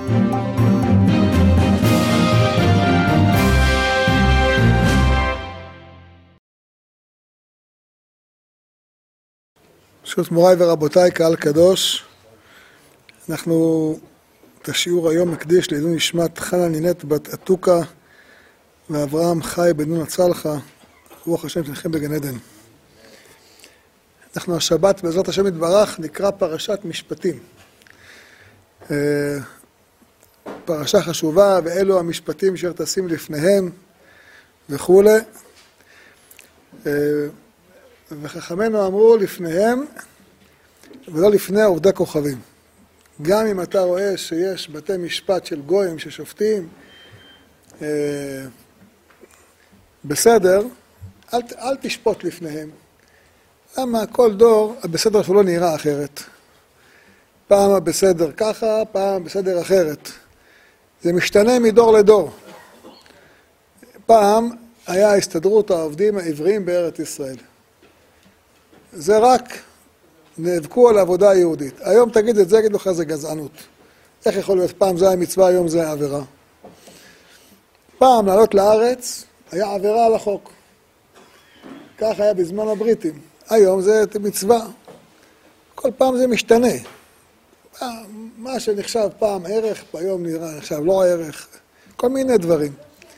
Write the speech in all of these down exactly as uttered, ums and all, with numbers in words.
ברשות מוריי ורבותיי, קהל קדוש, אנחנו את השיעור היום מקדיש לעילוי נשמת חנה נינת בת אתוקה ואברהם חי בן נון הצלחה, רוח השם שלכם בגן עדן. אנחנו השבת בעזרת השם יתברך נקרא פרשת משפטים. פרשה חשובה, ואלו המשפטים אשר תשים לפניהם וכו'. וחכמינו אמרו לפניהם ולא לפני עובדי כוכבים. גם אם אתה רואה שיש בתי משפט של גויים ששופטים אה, בסדר, אל, אל תשפוט לפניהם. למה כל דור הבסדר שלו נראה אחרת. פעם הבסדר ככה, פעם בסדר אחרת. זה משתנה מדור לדור. פעם היה הסתדרות העובדים העבריים בארץ ישראל. זה רק נאבקו על העבודה היהודית. היום תגיד את זה, אגיד לך, זה גזענות. איך יכול להיות? פעם זה היה מצווה, היום זה היה עבירה. פעם לעלות לארץ היה עבירה על החוק. כך היה בזמן הבריטים. היום זה מצווה. כל פעם זה משתנה. מה שנחשב פעם ערך, היום נראה נחשב לא ערך. כל מיני דברים.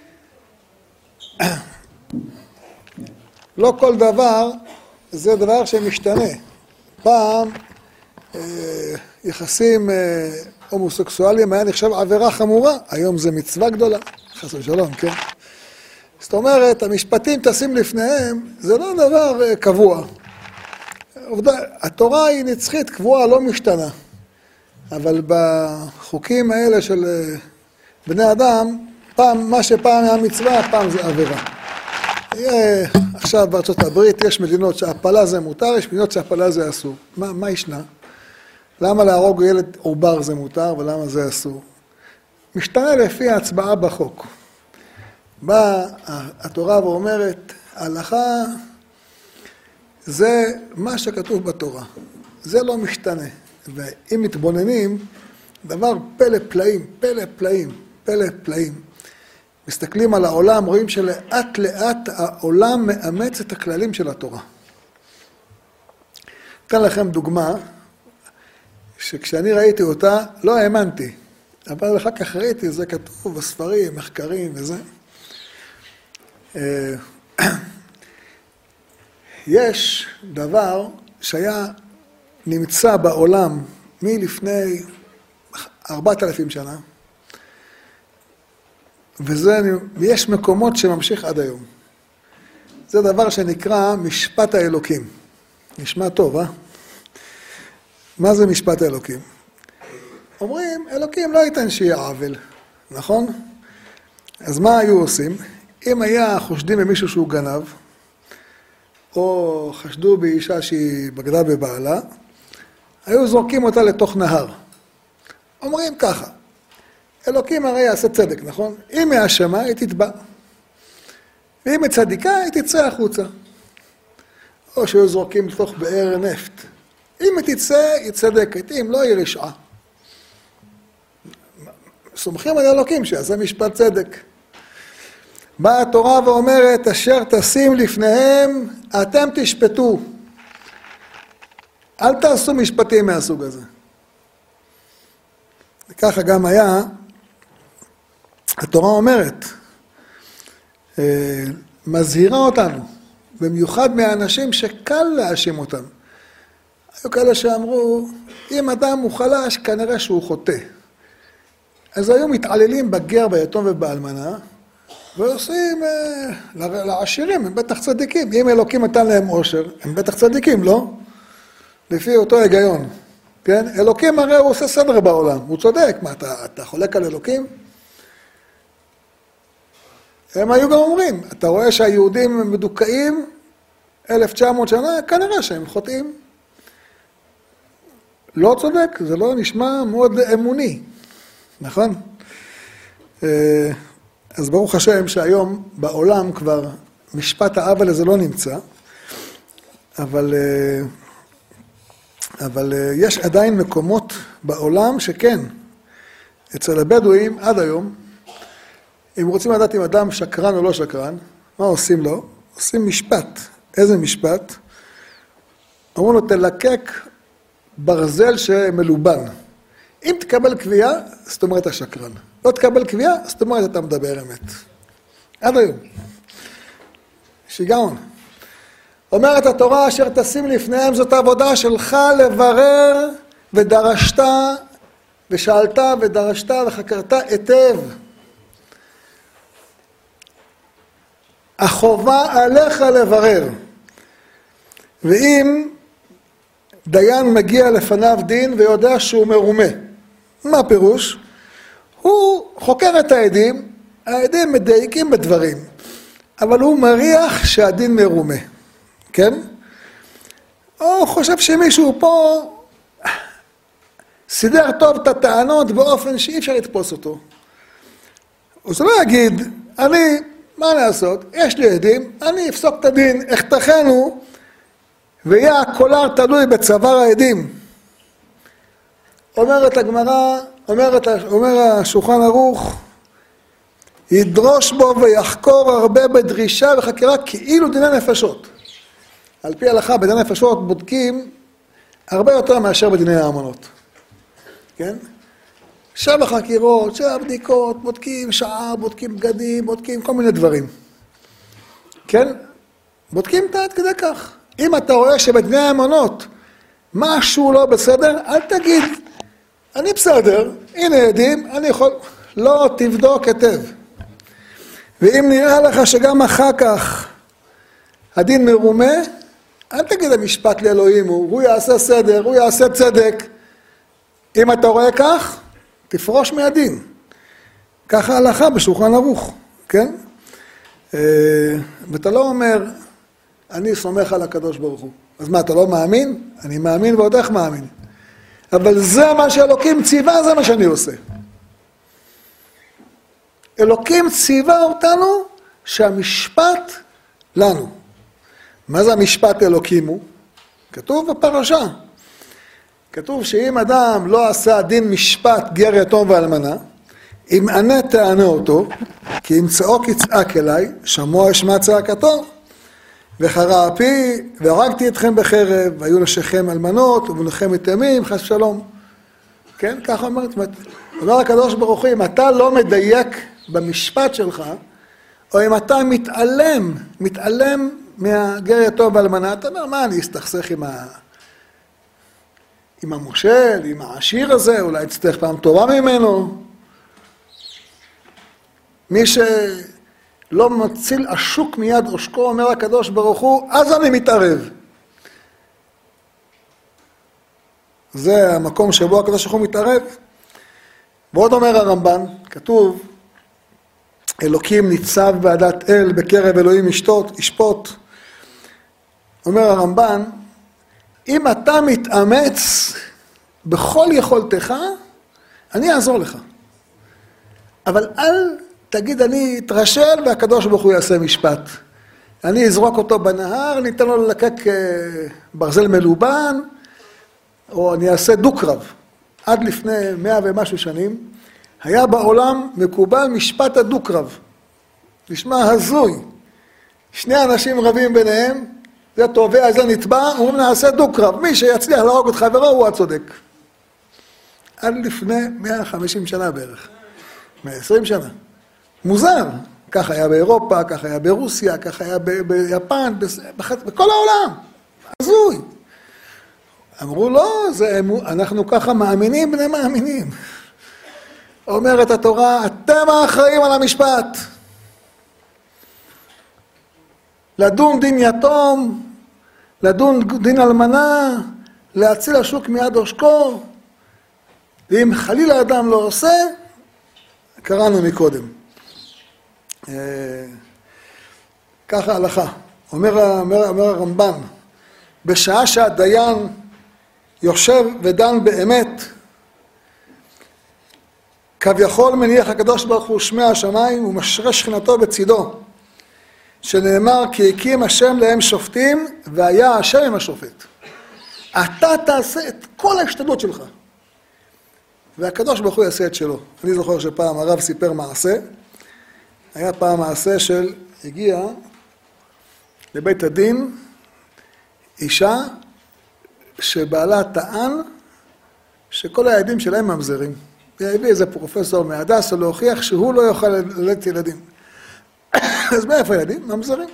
לא כל דבר זה דבר שמשתנה. פעם אה, יחסים אה, הומוסקסואליים היה נחשב עבירה חמורה, היום זה מצווה גדולה, חס ושלום, כן? זאת אומרת, המשפטים תשים לפניהם, זה לא דבר אה, קבוע. עובדה, התורה היא נצחית, קבועה, לא משתנה. אבל בחוקים האלה של אה, בני אדם, פעם, מה שפעם היה מצווה, פעם זה עבירה. יהיה, עכשיו בארצות הברית יש מדינות שהפלה זה מותר, יש מדינות שהפלה זה אסור. מה, מה ישנה? למה להרוג ילד עובר זה מותר ולמה זה אסור? משתנה לפי ההצבעה בחוק. באה התורה ואומרת, ההלכה זה מה שכתוב בתורה. זה לא משתנה. ואם מתבוננים, דבר פלא פלאים, פלא פלאים, פלא פלאים. מסתכלים על העולם, רואים שלאט לאט העולם מאמץ את הכללים של התורה. אתן לכם דוגמה, שכשאני ראיתי אותה, לא האמנתי. אבל אחר כך ראיתי, זה כתוב בספרים, מחקרים וזה. יש דבר שהיה נמצא בעולם מלפני ארבעת אלפים שנה, וזה, ויש מקומות שממשיך עד היום. זה דבר שנקרא משפט האלוקים. נשמע טוב, אה? מה זה משפט האלוקים? אומרים, אלוקים לא ייתן שיהיה עוול, נכון? אז מה היו עושים? אם היה חושדים במישהו שהוא גנב, או חשדו באישה שהיא בגדה בבעלה, היו זורקים אותה לתוך נהר. אומרים ככה, אלוקים הרי יעשה צדק, נכון? אם היא אשמה, היא תתבע. ואם היא צדיקה, היא תצא החוצה. או שהיו זורקים לתוך באר נפט. אם היא תצא, היא צדקת. אם לא, היא רשעה. סומכים על אלוקים שיעשה משפט צדק. באה התורה ואומרת, אשר תשים לפניהם, אתם תשפטו. אל תעשו משפטים מהסוג הזה. וככה גם היה, התורה אומרת, מזהירה אותנו, במיוחד מהאנשים שקל להאשים אותם. היו כאלה שאמרו, אם אדם הוא חלש, כנראה שהוא חוטא. אז היו מתעללים בגר, ביתום ובאלמנה, ועושים לעשירים, הם בטח צדיקים. אם אלוקים נתן להם עושר, הם בטח צדיקים, לא? לפי אותו היגיון. כן? אלוקים הרי הוא עושה סדר בעולם, הוא צודק. מה, אתה, אתה חולק על אלוקים? הם היו גם אומרים, אתה רואה שהיהודים מדוכאים אלף תשע מאות שנה, כנראה שהם חוטאים. לא צודק, זה לא נשמע מאוד אמוני, נכון? אז ברוך השם שהיום בעולם כבר משפט העוול הזה לא נמצא, אבל, אבל יש עדיין מקומות בעולם שכן, אצל הבדואים עד היום, אם רוצים לדעת אם אדם שקרן או לא שקרן, מה עושים לו? עושים משפט. איזה משפט? אמרו לו, תלקק ברזל שמלובן. אם תקבל קביעה, זאת אומרת אתה שקרן. לא תקבל קביעה, זאת אומרת אתה מדבר אמת. עד היום. שיגעון. אומרת התורה אשר תשים לפניהם, זאת העבודה שלך לברר ודרשת ושאלת ודרשת וחקרת היטב. החובה עליך לברר. ואם דיין מגיע לפניו דין ויודע שהוא מרומה, מה הפירוש? הוא חוקר את העדים, העדים מדייקים בדברים, אבל הוא מריח שהדין מרומה, כן? או חושב שמישהו פה סידר טוב את הטענות באופן שאי אפשר לתפוס אותו. אז הוא לא יגיד, אני, מה לעשות? יש לי עדים, אני אפסוק את הדין, אחתכנו, ויהיה הקולר תלוי בצוואר העדים. אומרת הגמרא, אומרת, אומר השולחן ערוך, ידרוש בו ויחקור הרבה בדרישה וחקירה כאילו דיני נפשות. על פי ההלכה בדיני נפשות בודקים הרבה יותר מאשר בדיני האמנות. כן? שבע חקירות, שבע בדיקות, בודקים שעה, בודקים בגדים, בודקים כל מיני דברים. כן? בודקים את עד כדי כך. אם אתה רואה שבדיני האמנות משהו לא בסדר, אל תגיד, אני בסדר, הנה עדים, אני יכול, לא תבדוק היטב. ואם נראה לך שגם אחר כך הדין מרומה, אל תגיד המשפט לאלוהים, הוא, הוא יעשה סדר, הוא יעשה צדק. אם אתה רואה כך, תפרוש מהדין. ככה הלכה בשולחן ערוך, כן? ואתה לא אומר, אני סומך על הקדוש ברוך הוא. אז מה, אתה לא מאמין? אני מאמין ועוד איך מאמין. אבל זה מה שאלוקים ציווה, זה מה שאני עושה. אלוקים ציווה אותנו שהמשפט לנו. מה זה המשפט אלוקים הוא? כתוב בפרשה. כתוב שאם אדם לא עשה דין משפט גר יתום ואלמנה, אם ענה תענה אותו, כי אם צעוק יצעק אליי, שמוע אשמע צעקתו, וחרה אפי, והרגתי אתכם בחרב, והיו נשיכם אלמנות, ובנכם יתומים, חס ושלום. כן, ככה אומרת, אומר הקדוש ברוך הוא, אם אתה לא מדייק במשפט שלך, או אם אתה מתעלם, מתעלם מהגר יתום ואלמנה, אתה אומר, מה, אני אסתכסך עם ה... עם המושל, עם העשיר הזה, אולי אצטרך פעם טובה ממנו. מי שלא מציל השוק מיד עושקו, אומר הקדוש ברוך הוא, אז אני מתערב. זה המקום שבו הקדוש ברוך הוא מתערב. ועוד אומר הרמב"ן, כתוב, אלוקים ניצב בעדת אל, בקרב אלוהים ישפוט, ישפוט. אומר הרמב"ן, אם אתה מתאמץ בכל יכולתך, אני אעזור לך. אבל אל תגיד, אני אתרשל והקדוש ברוך הוא יעשה משפט. אני אזרוק אותו בנהר, ניתן לו ללקק ברזל מלובן, או אני אעשה דו-קרב. עד לפני מאה ומשהו שנים, היה בעולם מקובל משפט הדו-קרב. נשמע הזוי. שני אנשים רבים ביניהם, זה תובע, זה נתבע, אומרים נעשה דו-קרב. מי שיצליח להרוג את חברו הוא הצודק. עד לפני מאה וחמישים שנה בערך. מאה ועשרים שנה. מוזר. כך היה באירופה, כך היה ברוסיה, כך היה ב- ביפן, בח... בכל העולם. הזוי. אמרו לא, זה, אנחנו ככה מאמינים בני מאמינים. אומרת התורה, אתם האחראים על המשפט. לדון דין יתום, לדון דין אלמנה, להציל השוק מיד עושקו, ואם חלילה אדם לא עושה, קראנו מקודם. ככה הלכה. אומר, אומר, אומר הרמב"ן, בשעה שהדיין יושב ודן באמת, כביכול מניח הקדוש ברוך הוא שמי השמיים ומשרה שכינתו בצידו, שנאמר כי הקים השם להם שופטים והיה השם עם השופט. אתה תעשה את כל ההשתדלות שלך. והקדוש ברוך הוא יעשה את שלו. אני זוכר שפעם הרב סיפר מעשה, היה פעם מעשה של הגיע לבית הדין אישה שבעלה טען שכל הילדים שלהם ממזרים. והביא איזה פרופסור מהדסה להוכיח שהוא לא יוכל ללדת ילדים. אז מאיפה ילדים? ממזרים.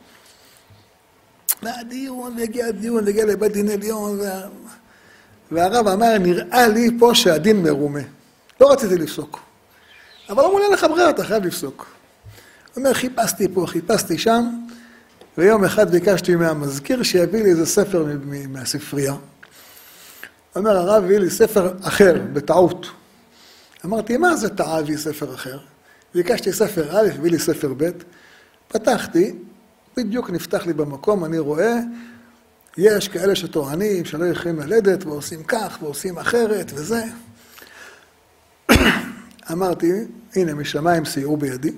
והדיון, והגיע הדיון, והגיע לבית דין עליון, וה... והרב אמר, נראה לי פה שהדין מרומה. לא רציתי לפסוק. אבל אמרו לי לך ברירה, אתה חייב לפסוק. הוא אומר, חיפשתי פה, חיפשתי שם, ויום אחד ביקשתי מהמזכיר שיביא לי איזה ספר מהספרייה. הוא אומר, הרב הביא לי ספר אחר, בטעות. אמרתי, מה זה טעה הביא ספר אחר? ביקשתי ספר א', הביא לי ספר ב', פתחתי, בדיוק נפתח לי במקום, אני רואה, יש כאלה שטוענים שלא יכולים ללדת, ועושים כך, ועושים אחרת, וזה. אמרתי, הנה, משמיים סייעו בידי.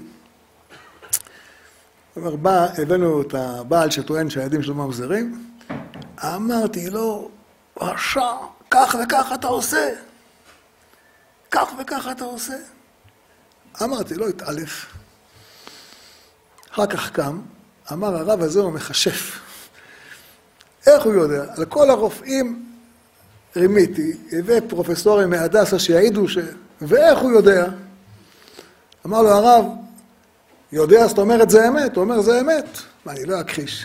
אומר, בא, הבאנו את הבעל שטוען שהילדים שלו ממזרים, אמרתי לו, רשע, כך וכך אתה עושה. כך וכך אתה עושה. אמרתי לו, התעלף. אחר כך קם, אמר הרב הזה הוא מחשף. איך הוא יודע? על כל הרופאים רימיתי, הביא פרופסורים מהדסה שיעידו ש... ואיך הוא יודע? אמר לו הרב, יודע, זאת אומרת זה אמת, הוא אומר זה אמת. מה, אני לא אכחיש.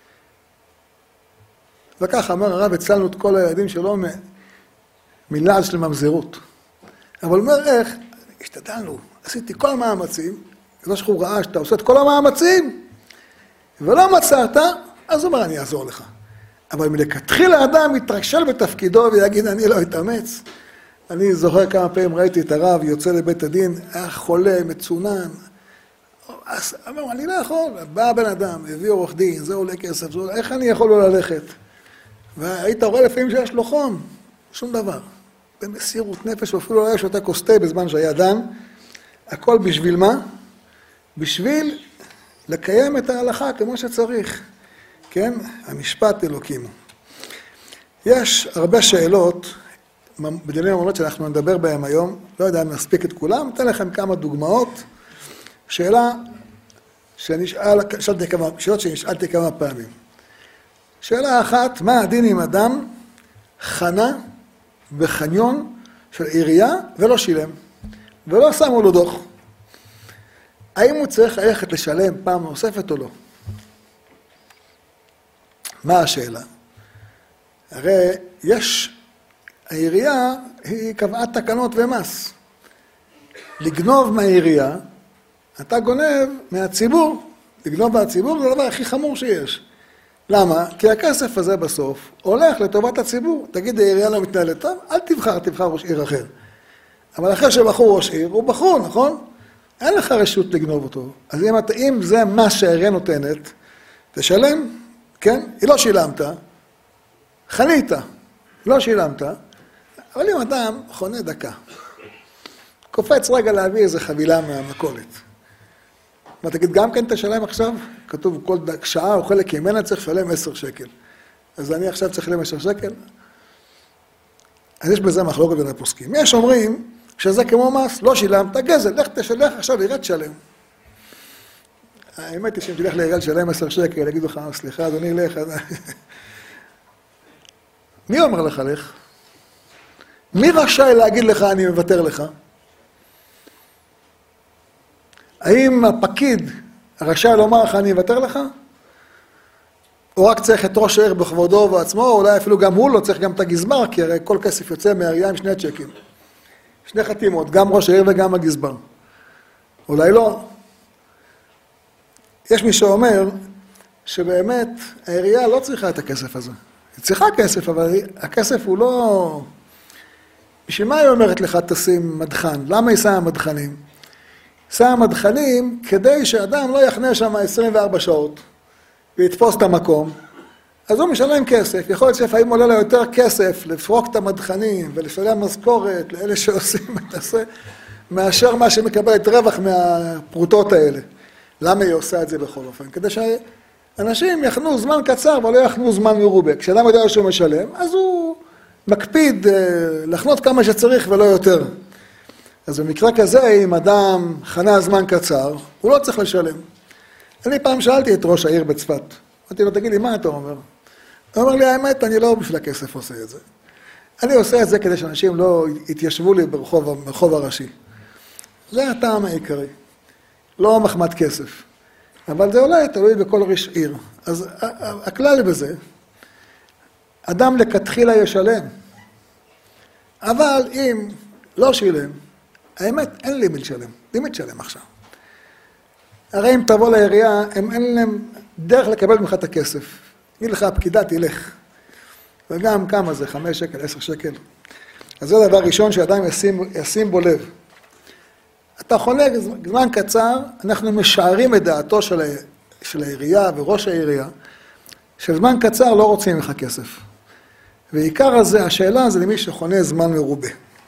וכך אמר הרב, הצלנו את כל הילדים שלו מ... מלעז של ממזרות. אבל הוא אומר איך? השתדלנו, עשיתי כל המאמצים, זה שהוא ראה שאתה עושה את כל המאמצים, ולא מצאת, אז הוא אומר, אני אעזור לך. אבל מלכתחילה האדם מתרשל בתפקידו ויגיד, אני לא אתאמץ. אני זוכר כמה פעמים ראיתי את הרב יוצא לבית הדין, היה חולה, מצונן. אז אמר, אני לא יכול, בא בן אדם, הביא עורך דין, זה עולה כסף, זה עולה, איך אני יכול לא ללכת? והיית רואה לפעמים שיש לו חום, שום דבר. במסירות נפש, ואפילו לא היה שותה כוס תה בזמן שהיה דן. הכל בשביל מה? בשביל לקיים את ההלכה כמו שצריך. כן? המשפט אלוקים. יש הרבה שאלות בדיני ממונות שאנחנו נדבר בהם היום, לא יודע אם נספיק את כולם, אתן לכם כמה דוגמאות. שאלה שנשאל, שאלתי כמה, שאלות שנשאלתי כמה פעמים. שאלה אחת, מה הדין אם אדם חנה בחניון של עירייה ולא שילם, ולא שמו לו דוח? האם הוא צריך ללכת לשלם פעם נוספת או לא? מה השאלה? הרי יש, העירייה היא קבעה תקנות ומס. לגנוב מהעירייה, אתה גונב מהציבור. לגנוב מהציבור זה הדבר הכי חמור שיש. למה? כי הכסף הזה בסוף הולך לטובת הציבור. תגיד, העירייה לא מתנהלת טוב, אל תבחר, תבחר ראש עיר אחר. אבל אחרי שבחור ראש עיר, הוא בחור, נכון? אין לך רשות לגנוב אותו. אז אם, אתה, אם זה מה שהעירייה נותנת, תשלם, כן? היא לא שילמת, חנית, לא שילמת, אבל אם אדם חונה דקה, קופץ רגע להביא איזו חבילה מהמכולת. מה תגיד, גם כן תשלם עכשיו? כתוב כל שעה או חלק ימנה צריך לשלם עשר שקל. אז אני עכשיו צריך לשלם עשר שקל? אז יש בזה מחלוקת בין הפוסקים. יש אומרים שזה כמו מס, לא שילמת, גזל, לך תשלח עכשיו לעירייה תשלם. האמת היא שאם תלך לעירייה לשלם עשר שקל, יגידו לך, סליחה אדוני, לך. מי אומר לך לך? מי רשאי להגיד לך אני מוותר לך? האם הפקיד רשאי לומר לך אני אוותר לך? או רק צריך את ראש העיר בכבודו ובעצמו, או אולי אפילו גם הוא לא צריך גם את הגזבר, כי הרי כל כסף יוצא מהעירייה עם שני צ'קים. שני חתימות, גם ראש העיר וגם הגזבר. אולי לא. יש מי שאומר שבאמת העירייה לא צריכה את הכסף הזה. היא צריכה כסף, אבל הכסף הוא לא... בשביל מה היא אומרת לך תשים מדחן? למה היא שמה מדחנים? שמה מדחנים כדי שאדם לא יחנה שם עשרים וארבע שעות ויתפוס את המקום. אז הוא משלם כסף. יכול להיות שלפעמים עולה לו יותר כסף לפרוק את המדחנים ולשלם משכורת לאלה שעושים את זה, מאשר מה שמקבלת רווח מהפרוטות האלה. למה היא עושה את זה בכל אופן? כדי שאנשים יחנו זמן קצר ולא יחנו זמן מרובה. כשאדם יודע שהוא משלם, אז הוא מקפיד לחנות כמה שצריך ולא יותר. אז במקרה כזה, אם אדם חנה זמן קצר, הוא לא צריך לשלם. אני פעם שאלתי את ראש העיר בצפת, אמרתי לו, תגיד לי, מה אתה אומר? הוא אומר לי, האמת, אני לא בשביל הכסף עושה את זה. אני עושה את זה כדי שאנשים לא יתיישבו לי ברחוב, ברחוב הראשי. זה הטעם העיקרי. לא מחמת כסף. אבל זה אולי תלוי בכל ראש עיר. אז הכלל בזה, אדם לכתחילה ישלם. אבל אם לא שילם, האמת, אין לי מי לשלם. לי מי לשלם עכשיו. הרי אם תבוא לעירייה, הם אין להם דרך לקבל ממך את הכסף. תגיד לך, הפקידה תלך. וגם כמה זה, חמש שקל, עשר שקל. אז זה דבר ראשון שאדם ישים, ישים בו לב. אתה חולק זמן קצר, אנחנו משערים את דעתו של, של העירייה וראש העירייה, שזמן קצר לא רוצים ממך כסף. ועיקר הזה, השאלה זה למי שחונה זמן מרובה.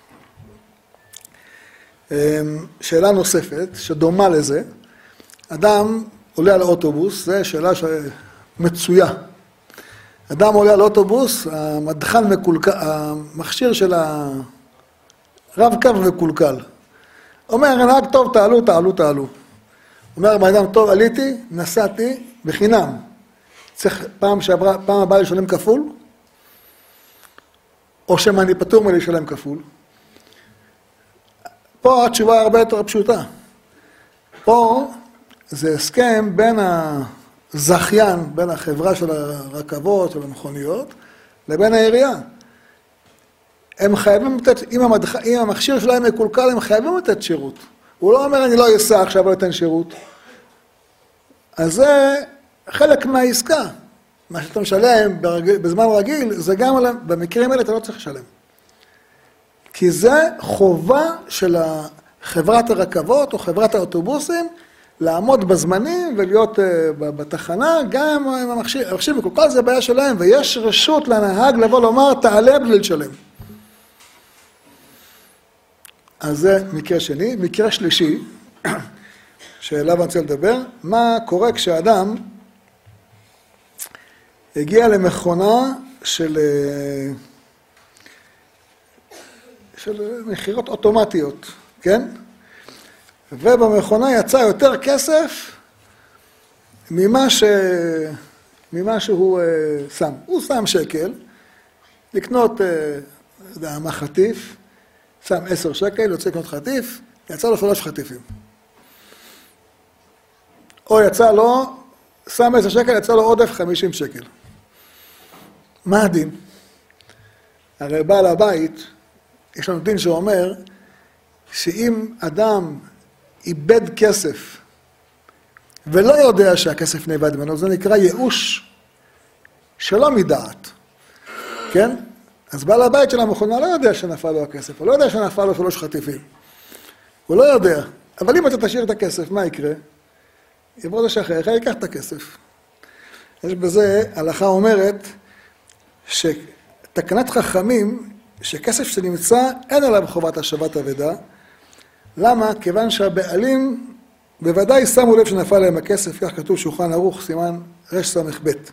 שאלה נוספת, שדומה לזה, אדם עולה על אוטובוס, זו שאלה מצויה. אדם עולה על אוטובוס, המדחן מקולקל, המכשיר של הרב קו מקולקל. אומר, נהג טוב, תעלו, תעלו, תעלו. אומר, מאדם טוב, עליתי, נסעתי, בחינם. צריך פעם שעברה, פעם הבאה לשלם כפול, או שמה אני פטור מלשלם כפול. פה התשובה הרבה יותר פשוטה. פה זה הסכם בין הזכיין, בין החברה של הרכבות, של המכוניות, לבין העירייה. הם חייבים לתת, אם, המדח... אם המכשיר שלהם מקולקל, הם חייבים לתת שירות. הוא לא אומר, אני לא אסע עכשיו, לא אתן שירות. אז זה חלק מהעסקה. מה שאתה משלם ברגיל, בזמן רגיל, זה גם במקרים האלה אתה לא צריך לשלם. כי זה חובה של חברת הרכבות או חברת האוטובוסים, לעמוד בזמנים ולהיות בתחנה, גם אם המכשיר, המכשיר מקולקל זה בעיה שלהם, ויש רשות לנהג לבוא לומר, תעלה בלי לשלם. אז זה מקרה שני. מקרה שלישי, שאליו אני רוצה לדבר, מה קורה כשאדם הגיע למכונה של, של מכירות אוטומטיות, כן? ובמכונה יצא יותר כסף ממה, ש... ממה שהוא שם. הוא שם שקל, לקנות, יודע, מה חטיף, שם עשר שקל, יוצא לקנות חטיף, יצא לו שלוש חטיפים. או יצא לו, שם עשר שקל, יצא לו עודף חמישים שקל. מה הדין? הרי בעל הבית, יש לנו דין שאומר, שאם אדם איבד כסף, ולא יודע שהכסף נאבד ממנו, זה נקרא ייאוש שלא מדעת, כן? אז בעל הבית של המכונה לא יודע שנפל לו הכסף, הוא לא יודע שנפל לו שלוש חטיפים. הוא לא יודע. אבל אם אתה תשאיר את הכסף, מה יקרה? יבוא זה שאחריך, ייקח את הכסף. יש בזה, הלכה אומרת, שתקנת חכמים, שכסף שנמצא, אין עליו חובת השבת אבדה. למה? כיוון שהבעלים בוודאי שמו לב שנפל להם הכסף, כך כתוב שולחן ערוך, סימן רש סמך בית.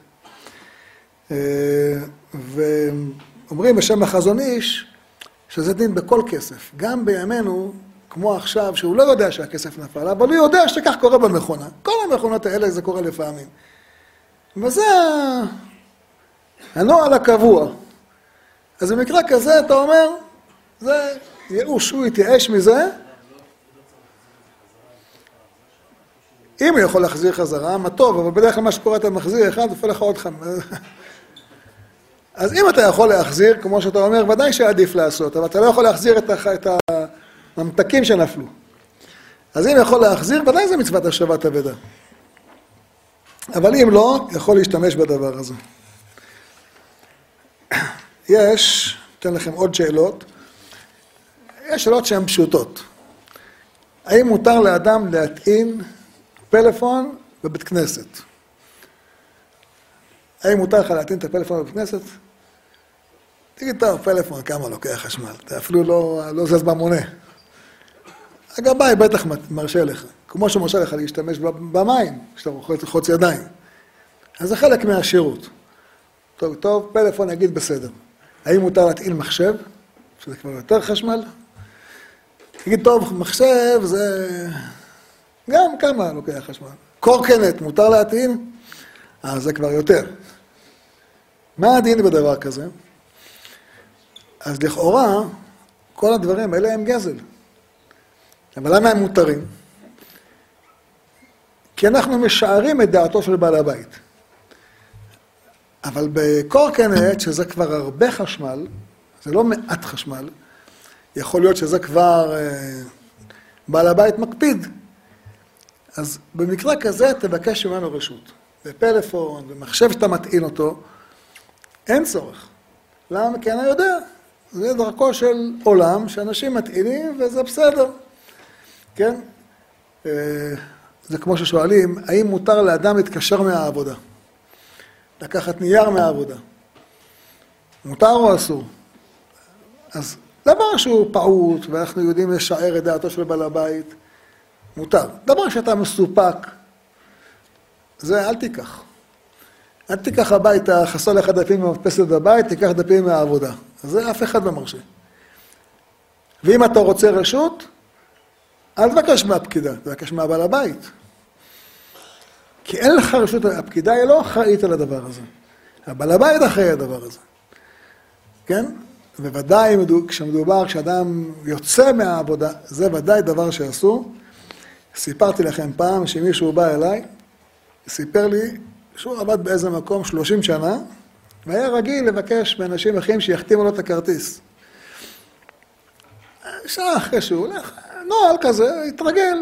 ואומרים בשם החזון איש, שזה דין בכל כסף. גם בימינו, כמו עכשיו, שהוא לא יודע שהכסף נפל, אבל הוא יודע שכך קורה במכונה. כל המכונות האלה זה קורה לפעמים. וזה הנוהל הקבוע. אז במקרה כזה אתה אומר, זה ייאוש, הוא יתייאש מזה. אם הוא יכול להחזיר חזרה, מה טוב, אבל בדרך כלל מה שקורה אתה מחזיר אחד, נופל לך עוד חם. אז אם אתה יכול להחזיר, כמו שאתה אומר, ודאי שעדיף לעשות, אבל אתה לא יכול להחזיר את, הח... את הממתקים שנפלו. אז אם יכול להחזיר, ודאי זה מצוות השבת אבדה. אבל אם לא, יכול להשתמש בדבר הזה. יש, אתן לכם עוד שאלות, יש שאלות שהן פשוטות. האם מותר לאדם להטעין פלאפון בבית כנסת? האם מותר לך להטעין את הפלאפון בבית כנסת? תגיד, טוב, פלאפון, כמה לוקח חשמל? אתה אפילו לא, לא זז במונה. הגבאי בטח מרשה לך, כמו שמרשה לך להשתמש במים, כשאתה חוץ ידיים. אז זה חלק מהשירות. טוב, טוב, פלאפון יגיד בסדר. האם מותר להטעין מחשב, שזה כבר יותר חשמל? תגיד, טוב, מחשב זה גם כמה לוקח חשמל. קורקינט מותר להטעין? אז זה כבר יותר. מה הדין בדבר כזה? אז לכאורה, כל הדברים האלה הם גזל. אבל למה הם מותרים? כי אנחנו משערים את דעתו של בעל הבית. אבל בקורקינט, שזה כבר הרבה חשמל, זה לא מעט חשמל, יכול להיות שזה כבר אה, בעל הבית מקפיד. אז במקרה כזה תבקש ממנו רשות. בפלאפון, במחשב שאתה מטעין אותו, אין צורך. למה? כי אני יודע, זה דרכו של עולם, שאנשים מטעינים וזה בסדר. כן? אה, זה כמו ששואלים, האם מותר לאדם להתקשר מהעבודה? לקחת נייר מהעבודה. מותר או אסור? אז דבר שהוא פעוט, ואנחנו יודעים לשער את דעתו של בעל הבית, מותר. דבר שאתה מסופק, זה אל תיקח. אל תיקח הביתה, חסר לך דפים במדפסת בבית, תיקח דפים מהעבודה. אז זה אף אחד לא מרשה. ואם אתה רוצה רשות, אל תבקש מהפקידה, תבקש מהבעל הבית. כי אין לך רשות, הפקידה היא לא אחראית על הדבר הזה. הבעל הבית אחראי על הדבר הזה. כן? בוודאי כשמדובר, כשאדם יוצא מהעבודה, זה ודאי דבר שאסור. סיפרתי לכם פעם שמישהו בא אליי, סיפר לי שהוא עבד באיזה מקום שלושים שנה, והיה רגיל לבקש מאנשים אחרים שיחתימו לו את הכרטיס. שעה אחרי שהוא הולך, נועל כזה, התרגל.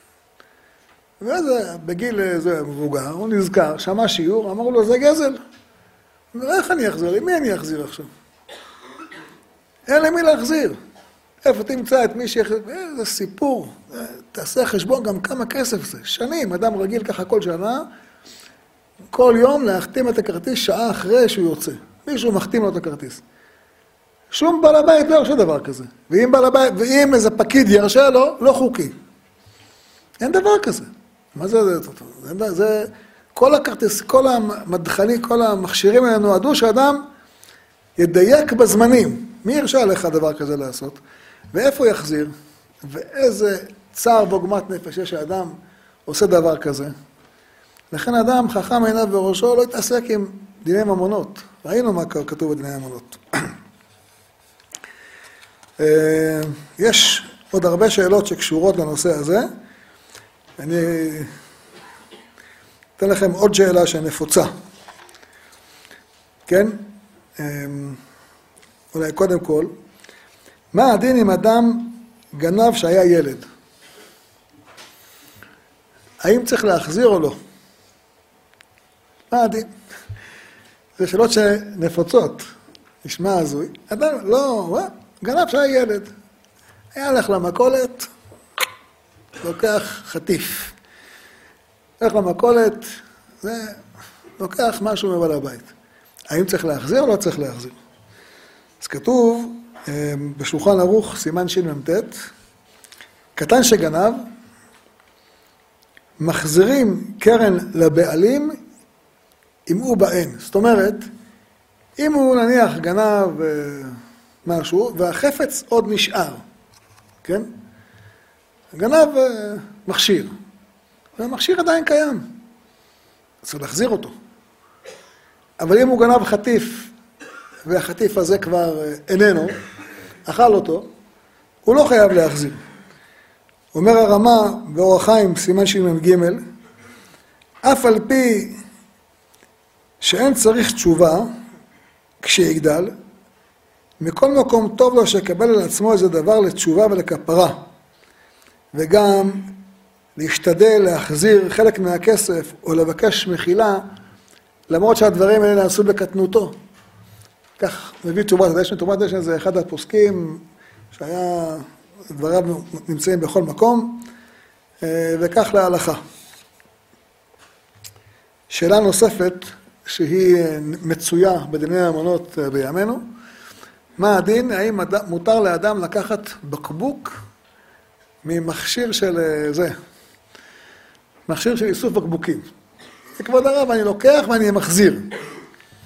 וזה, בגיל איזה מבוגר, הוא נזכר, שמע שיעור, אמרו לו, זה גזל. איך אני אחזיר? למי אני אחזיר עכשיו? אין למי להחזיר. איפה תמצא את מי שיחזיר? זה סיפור. תעשה חשבון גם כמה כסף זה. שנים, אדם רגיל ככה כל שנה, כל יום להחתים את הכרטיס שעה אחרי שהוא יוצא. מישהו מחתים לו את הכרטיס. שום בעל הבית לא ירשה דבר כזה. ואם בעל הבית, ואם איזה פקיד ירשה לו, לא חוקי. אין דבר כזה. מה זה? זה, זה, זה כל הכרטיס, כל המדחני, כל המכשירים האלה נועדו שאדם ידייק בזמנים. מי ירשה לך דבר כזה לעשות? ואיפה יחזיר? ואיזה צער ועוגמת נפש יש שהאדם עושה דבר כזה. לכן אדם חכם עיניו וראשו לא יתעסק עם דיני ממונות. ראינו מה כתוב בדיני ממונות. יש עוד הרבה שאלות שקשורות לנושא הזה. אני אתן לכם עוד שאלה שנפוצה. כן? אולי קודם כל, מה הדין אם אדם גנב שהיה ילד? האם צריך להחזיר או לא? מה הדין? זה שאלות שנפוצות. נשמע הזוי. אדם, לא, גנב שהיה ילד. היה הלך למכולת, לוקח חטיף. הלך למכולת, זה לוקח משהו מבעל הבית. האם צריך להחזיר או לא צריך להחזיר? אז כתוב בשולחן ערוך, סימן שמ"ט, קטן שגנב, מחזירים קרן לבעלים אם הוא באין. זאת אומרת, אם הוא נניח גנב משהו והחפץ עוד נשאר, כן? גנב מכשיר, והמכשיר עדיין קיים, צריך להחזיר אותו. אבל אם הוא גנב חטיף, והחטיף הזה כבר איננו, אכל אותו, הוא לא חייב להחזיר. אומר הרמה באור החיים, סימן שמ"ג, אף על פי שאין צריך תשובה כשיגדל, מכל מקום טוב לו שיקבל על עצמו איזה דבר לתשובה ולכפרה, וגם להשתדל להחזיר חלק מהכסף או לבקש מחילה, למרות שהדברים האלה נעשו בקטנותו. כך מביא תשובת הדשן. תשובת הדשן זה אחד הפוסקים שהיה, דבריו נמצאים בכל מקום, וכך להלכה. שאלה נוספת שהיא מצויה בדיני הממונות בימינו, מה הדין? האם מותר לאדם לקחת בקבוק ממכשיר של זה, מכשיר של איסוף בקבוקים. כבוד הרב, אני לוקח ואני מחזיר.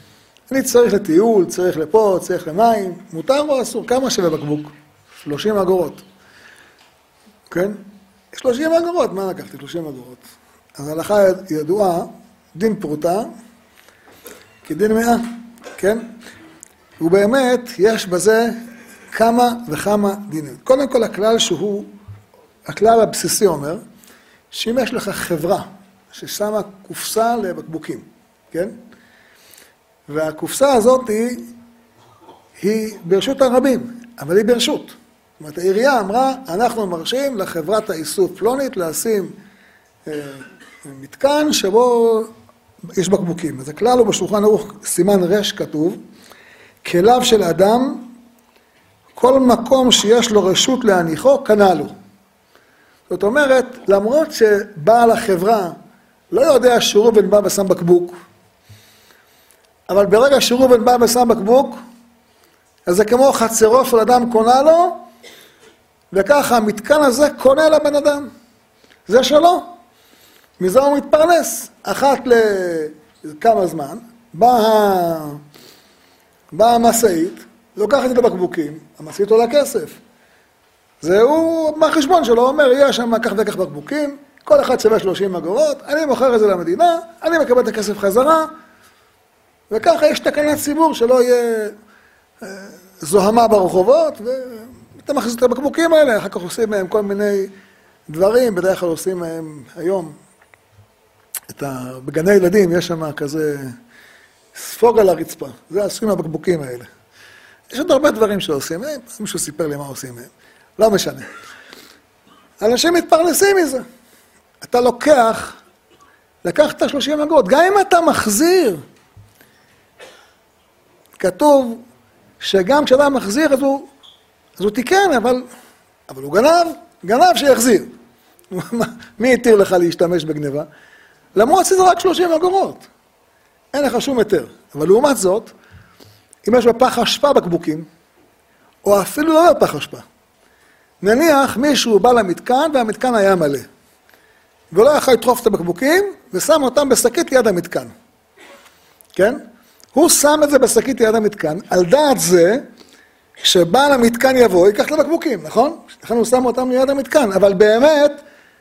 אני צריך לטיול, צריך לפה, צריך למים, מותר או אסור? כמה שווה בקבוק? שלושים אגורות. כן? שלושים אגורות, מה לקחתי? שלושים אגורות. אז ההלכה ידועה, דין פרוטה, כדין מאה, כן? ובאמת יש בזה כמה וכמה דינים. קודם כל הכלל שהוא, הכלל הבסיסי אומר, שאם יש לך חברה ששמה קופסה לבקבוקים, כן? והקופסה הזאת היא, היא ברשות הרבים, אבל היא ברשות. זאת אומרת, העירייה אמרה, אנחנו מרשים לחברת האיסוף פלונית לשים אה, מתקן שבו יש בקבוקים. אז הכלל הוא בשולחן ערוך סימן רש כתוב, כליו של אדם, כל מקום שיש לו רשות להניחו, קנה לו. זאת אומרת, למרות שבעל החברה לא יודע שראובן בא ושם בקבוק, אבל ברגע שראובן בא ושם בקבוק, אז זה כמו חצרו של אדם קונה לו, וככה המתקן הזה קונה לבן אדם. זה שלו. מזה הוא מתפרנס. אחת לכמה זמן, באה בא המשאית, לוקחת את הבקבוקים, המשאית עולה כסף. זהו, מהחשבון שלו אומר, יש שם כך וכך בקבוקים, כל אחד שווה שלושים אגורות, אני מוכר את זה למדינה, אני מקבל את הכסף חזרה, וככה יש תקנת ציבור שלא יהיה אה, זוהמה ברחובות, ואתה מכניס את הבקבוקים האלה, אחר כך עושים מהם כל מיני דברים, בדרך כלל עושים מהם היום, את ה... בגני ילדים יש שם כזה ספוג על הרצפה, זה עושים הבקבוקים האלה. יש עוד הרבה דברים שעושים מהם, מישהו סיפר לי מה עושים מהם, לא משנה. אנשים מתפרנסים מזה. אתה לוקח, לקחת שלושים אגורות, גם אם אתה מחזיר, כתוב שגם כשאדם מחזיר אז הוא, אז הוא תיקן, אבל, אבל הוא גנב, גנב שיחזיר. מי יתיר לך להשתמש בגניבה? למרות שזה רק שלושים אגורות. אין לך שום היתר. אבל לעומת זאת, אם יש בפח אשפה בקבוקים, או אפילו לא בפח אשפה, נניח מישהו בא למתקן והמתקן היה מלא, ולא יכול לטרוף את הבקבוקים, ושם אותם בשקית ליד המתקן. כן? הוא שם את זה בשקית ליד המתקן, על דעת זה, שבעל המתקן יבוא, ייקח את הבקבוקים, נכון? לכן הוא שם אותם ליד המתקן, אבל באמת,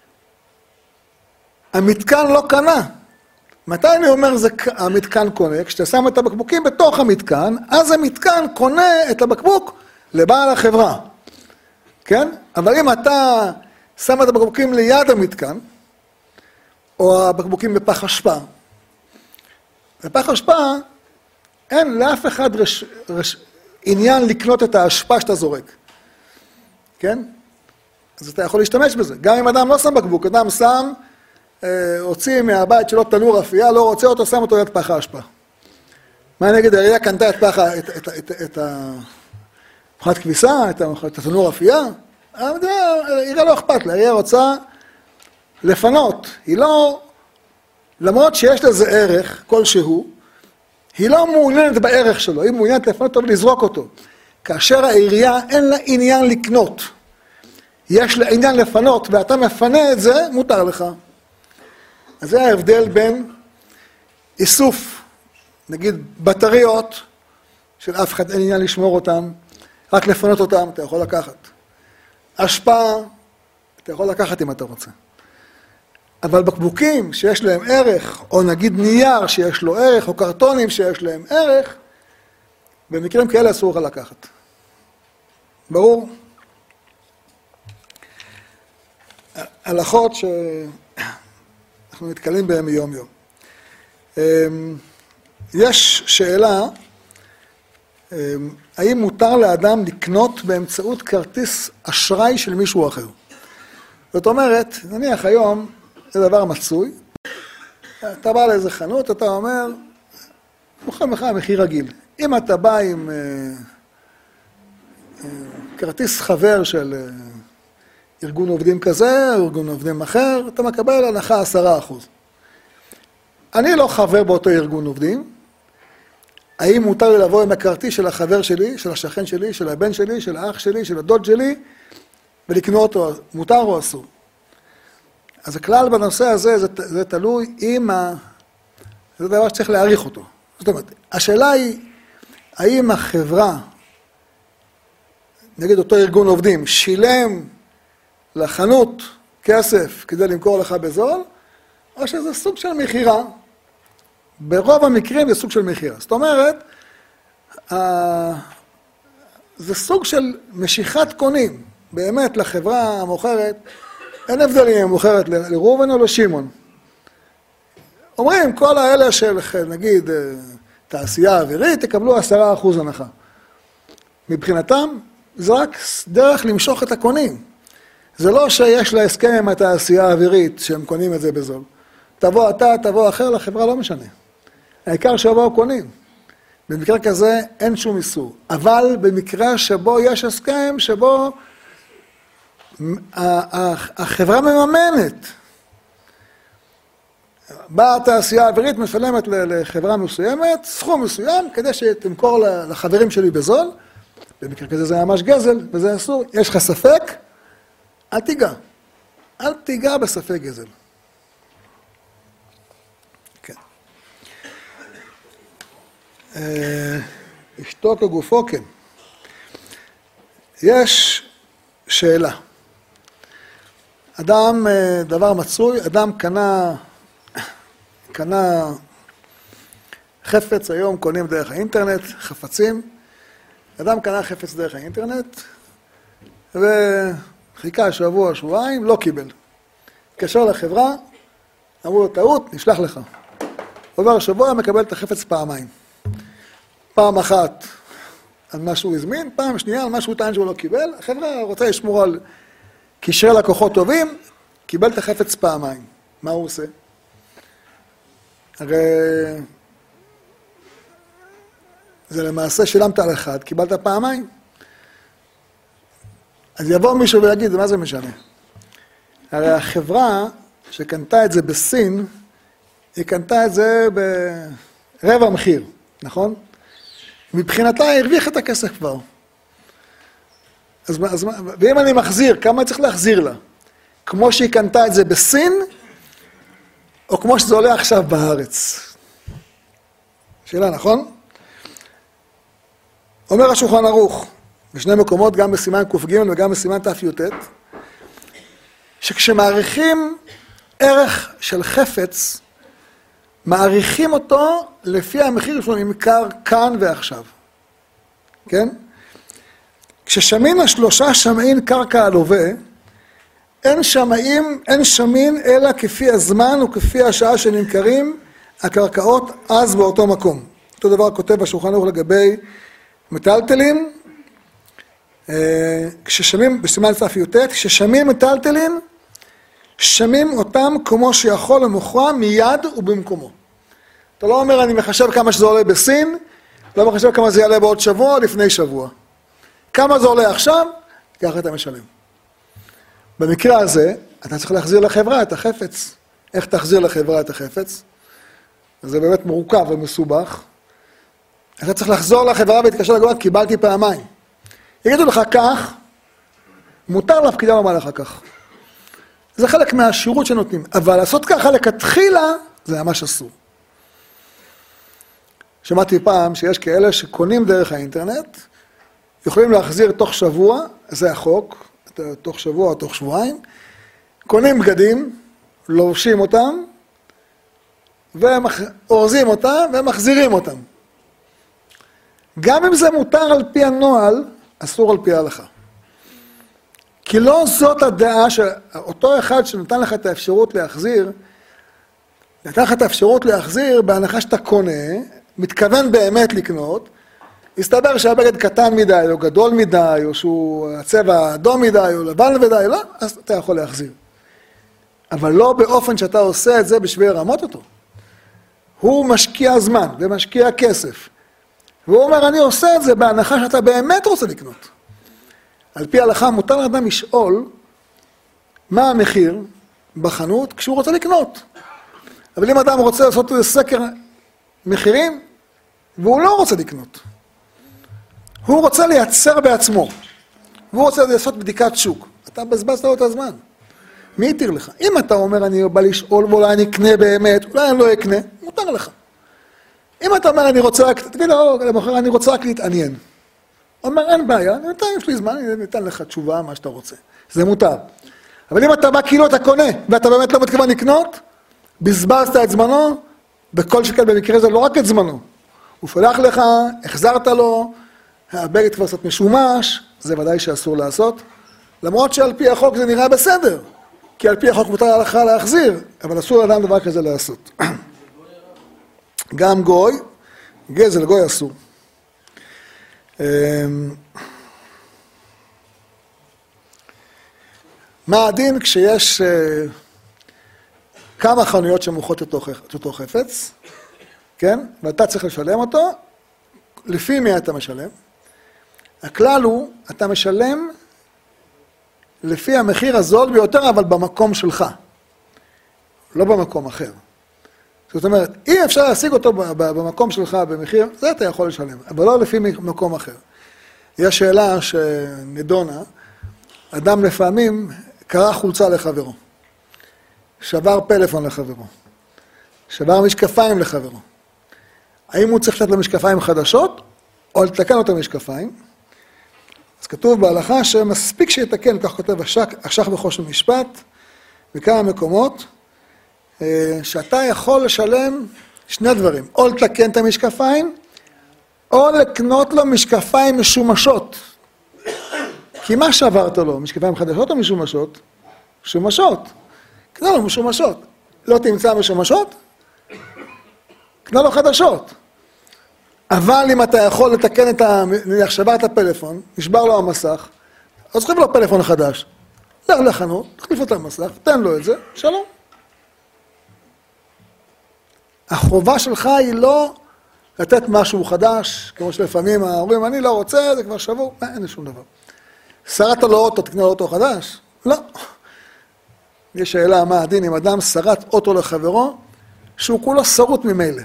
המתקן לא קנה. מתי אני אומר זה המתקן קונה? כשאתה שם את הבקבוקים בתוך המתקן, אז המתקן קונה את הבקבוק לבעל החברה. כן? אבל אם אתה שם את הבקבוקים ליד המתקן, או הבקבוקים בפח אשפה, בפח אשפה אין לאף אחד רש, רש, עניין לקנות את האשפה שאתה זורק. כן? אז אתה יכול להשתמש בזה. גם אם אדם לא שם בקבוק, אדם שם, אה, הוציא מהבית שלו תנור אפייה, לא רוצה אותו, שם אותו ליד פח האשפה. מה נגיד, העירייה קנתה את פח, את, את, את, את הפחת כביסה, את, את התנור אפייה? העירייה לא אכפת לה, העירייה רוצה לפנות. היא לא, למרות שיש לזה ערך כלשהו, היא לא מעוניינת בערך שלו, היא מעוניינת לפנות אותו ולזרוק אותו. כאשר העירייה אין לה עניין לקנות, יש לה עניין לפנות, ואתה מפנה את זה, מותר לך. אז זה ההבדל בין איסוף, נגיד בטריות, של אף אחד אין עניין לשמור אותם, רק לפנות אותם, אתה יכול לקחת. אשפה, אתה יכול לקחת אם אתה רוצה. אבל בקבוקים שיש להם ערך, או נגיד נייר שיש לו ערך, או קרטונים שיש להם ערך, במקרים כאלה אסור לך לקחת. ברור? הלכות שאנחנו נתקלים בהן מיום יום. יש שאלה, האם מותר לאדם לקנות באמצעות כרטיס אשראי של מישהו אחר? זאת אומרת, נניח היום, זה דבר מצוי, אתה בא לאיזה חנות, אתה אומר, מוכר לך מחיר רגיל. אם אתה בא עם אה, אה, כרטיס חבר של אה, ארגון עובדים כזה, או ארגון עובדים אחר, אתה מקבל הנחה עשרה אחוז. אני לא חבר באותו ארגון עובדים, האם מותר לי לבוא עם הכרטיס של החבר שלי, של השכן שלי, של הבן שלי, של האח שלי, של הדוד שלי, ולקנות אותו, מותר או אסור? אז הכלל בנושא הזה, זה, זה תלוי עם ה... זה דבר שצריך להעריך אותו. זאת אומרת, השאלה היא, האם החברה, נגיד אותו ארגון עובדים, שילם לחנות כסף כדי למכור לך בזול, או שזה סוג של מחירה. ברוב המקרים זה סוג של מחירה. זאת אומרת, זה סוג של משיכת קונים. באמת, לחברה המוכרת, אין הבדלים אם היא מוכרת לראובן או לשמעון. אומרים, כל האלה של, נגיד, תעשייה אווירית, תקבלו עשרה אחוז הנחה. מבחינתם, זה רק דרך למשוך את הקונים. זה לא שיש לה הסכם עם התעשייה האווירית שהם קונים את זה בזול. תבוא אתה, תבוא אחר, לחברה לא משנה. העיקר שבו קונים. במקרה כזה אין שום איסור. אבל במקרה שבו יש הסכם, שבו החברה מממנת. באה התעשייה האווירית משלמת לחברה מסוימת, סכום מסוים, כדי שתמכור לחברים שלי בזול. במקרה כזה זה ממש גזל, וזה אסור. יש לך ספק? אל תיגע. אל תיגע בספק גזל. כן. אשתו כגופו, כן. יש שאלה. אדם, דבר מצוי, אדם קנה, קנה חפץ, היום קונים דרך האינטרנט, חפצים. אדם קנה חפץ דרך האינטרנט, וחיכה שבוע, שבועיים, לא קיבל. התקשר לחברה, אמרו לו, טעות, נשלח לך. עובר שבוע, מקבל את החפץ פעמיים. פעם אחת על מה שהוא הזמין, פעם שנייה על מה שהוא טען שהוא לא קיבל. החברה רוצה לשמור על קשרי לקוחות טובים, קיבל את החפץ פעמיים. מה הוא עושה? הרי זה למעשה שילמת על אחד, קיבלת פעמיים. אז יבוא מישהו ויגיד, מה זה משנה? הרי החברה שקנתה את זה בסין, היא קנתה את זה ברבע מחיר, נכון? מבחינתה היא הרוויחה את הכסף כבר. אז, אז, ואם אני מחזיר, כמה צריך להחזיר לה? כמו שהיא קנתה את זה בסין, או כמו שזה עולה עכשיו בארץ? שאלה, נכון? אומר השולחן ערוך, בשני מקומות, גם בסימן ק"ג וגם בסימן ת"י"ט, שכשמעריכים ערך של חפץ, מעריכים אותו לפי המחיר שלו נמכר כאן ועכשיו. כן? כששמין השלושה שמעין קרקע הלווה, אין שמאים, אין שמין אלא כפי הזמן וכפי השעה שנמכרים הקרקעות אז באותו מקום. אותו דבר כותב בשולחן ערוך לגבי מטלטלים, כששמים, בסימן ת"י"ט, כששמים מטלטלים, שמים אותם כמו שיכול למוכרם מיד ובמקומו. אתה לא אומר, אני מחשב כמה שזה עולה בסין, לא מחשב כמה זה יעלה בעוד שבוע, לפני שבוע. כמה זה עולה עכשיו, ככה אתה משלם. במקרה הזה, אתה צריך להחזיר לחברה את החפץ. איך תחזיר לחברה את החפץ? זה באמת מורכב ומסובך. אתה צריך לחזור לחברה ולהתקשר לגובה, קיבלתי פעמיים. יגידו לך כך, מותר להפקידה לומר לך כך. זה חלק מהשירות שנותנים, אבל לעשות ככה לכתחילה, זה ממש אסור. שמעתי פעם שיש כאלה שקונים דרך האינטרנט, יכולים להחזיר תוך שבוע, זה החוק, תוך שבוע או תוך שבועיים, קונים בגדים, לובשים אותם, ואורזים אותם ומחזירים אותם. גם אם זה מותר על פי הנוהל, אסור על פי ההלכה. כי לא זאת הדעה שאותו אחד שנתן לך את האפשרות להחזיר, נתן לך את האפשרות להחזיר בהנחה שאתה קונה, מתכוון באמת לקנות, הסתבר שהבגד קטן מדי, או גדול מדי, או שהוא הצבע אדום מדי, או לבן מדי, לא, אז אתה יכול להחזיר. אבל לא באופן שאתה עושה את זה בשביל לרמות אותו. הוא משקיע זמן ומשקיע כסף. והוא אומר, אני עושה את זה בהנחה שאתה באמת רוצה לקנות. על פי ההלכה מותר לאדם לשאול מה המחיר בחנות כשהוא רוצה לקנות. אבל אם אדם רוצה לעשות איזה סקר מחירים, והוא לא רוצה לקנות. הוא רוצה לייצר בעצמו. והוא רוצה לעשות בדיקת שוק. אתה בזבזת לו את הזמן. מי יתיר לך? אם אתה אומר, אני בא לשאול, ואולי אני אקנה באמת, אולי אני לא אקנה, מותר לך. אם אתה אומר, אני רוצה רק, תגיד לו, למחר, אני רוצה רק להתעניין. הוא אומר, אין בעיה, אני נתן, יש לי זמן, אני אתן לך תשובה, מה שאתה רוצה. זה מותר. אבל אם אתה בא כאילו אתה קונה, ואתה באמת לא מתכוון לקנות, בזבזת את זמנו, בכל שכן במקרה זה לא רק את זמנו. הוא פולח לך, החזרת לו, הבגד כבר קצת משומש, זה ודאי שאסור לעשות. למרות שעל פי החוק זה נראה בסדר, כי על פי החוק מותר לך להחזיר, אבל אסור לאדם דבר כזה לעשות. גם גוי, גזל גוי אסור. מה הדין כשיש כמה חנויות שמוכרות את אותו חפץ, כן? ואתה צריך לשלם אותו, לפי מי אתה משלם? הכלל הוא, אתה משלם לפי המחיר הזול ביותר, אבל במקום שלך, לא במקום אחר. זאת אומרת, אי אפשר להשיג אותו במקום שלך במחיר, זה אתה יכול לשלם, אבל לא לפי מקום אחר. יש שאלה שנדונה, אדם לפעמים קרא חולצה לחברו, שבר פלאפון לחברו, שבר משקפיים לחברו. האם הוא צריך לתת לו משקפיים חדשות, או לתקן אותו משקפיים? אז כתוב בהלכה שמספיק שיתקן, כך כותב השח בחושן משפט, בכמה מקומות, שאתה יכול לשלם שני דברים, או לתקן את המשקפיים, או לקנות לו משקפיים משומשות. כי מה שעברת לו, משקפיים חדשות או משומשות? משומשות. קנה לו משומשות. לא תמצא משומשות? קנה לו חדשות. אבל אם אתה יכול לתקן את ה... נניח שברת הפלאפון, נשבר לו המסך, אז תחליף לו פלאפון חדש. לך לחנות, תחליף את המסך, תן לו את זה, שלום. החובה שלך היא לא לתת משהו חדש, כמו שלפעמים ההורים, אני לא רוצה, זה כבר שבור, אין לי שום דבר. שרת לו אוטו, תקנה לו אוטו חדש? לא. יש שאלה מה הדין אם אדם שרת אוטו לחברו, שהוא כולו שרות ממילא.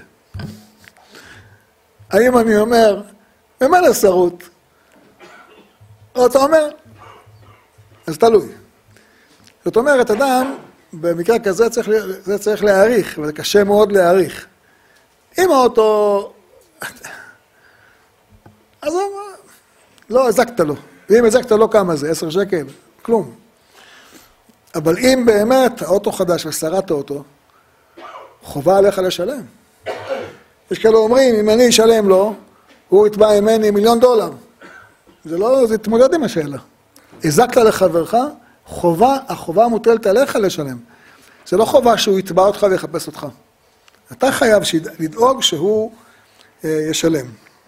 האם אני אומר, ממילא שרות? או אתה אומר, אז תלוי. זאת אומרת, אדם, במקרה כזה צריך, זה צריך להעריך, וזה קשה מאוד להעריך. אם האוטו, אז לא הזקת לו. ואם הזקת לו כמה זה, עשר שקל, כלום. אבל אם באמת האוטו חדש ושרת האוטו, חובה עליך לשלם. יש כאלה אומרים, אם אני אשלם לו, הוא יתבע ממני מיליון דולר. זה לא, זה התמודד עם השאלה. הזקת לחברך, חובה, החובה מוטלת עליך לשלם. זה לא חובה שהוא יתבע אותך ויחפש אותך. אתה חייב לדאוג שהוא אה, ישלם.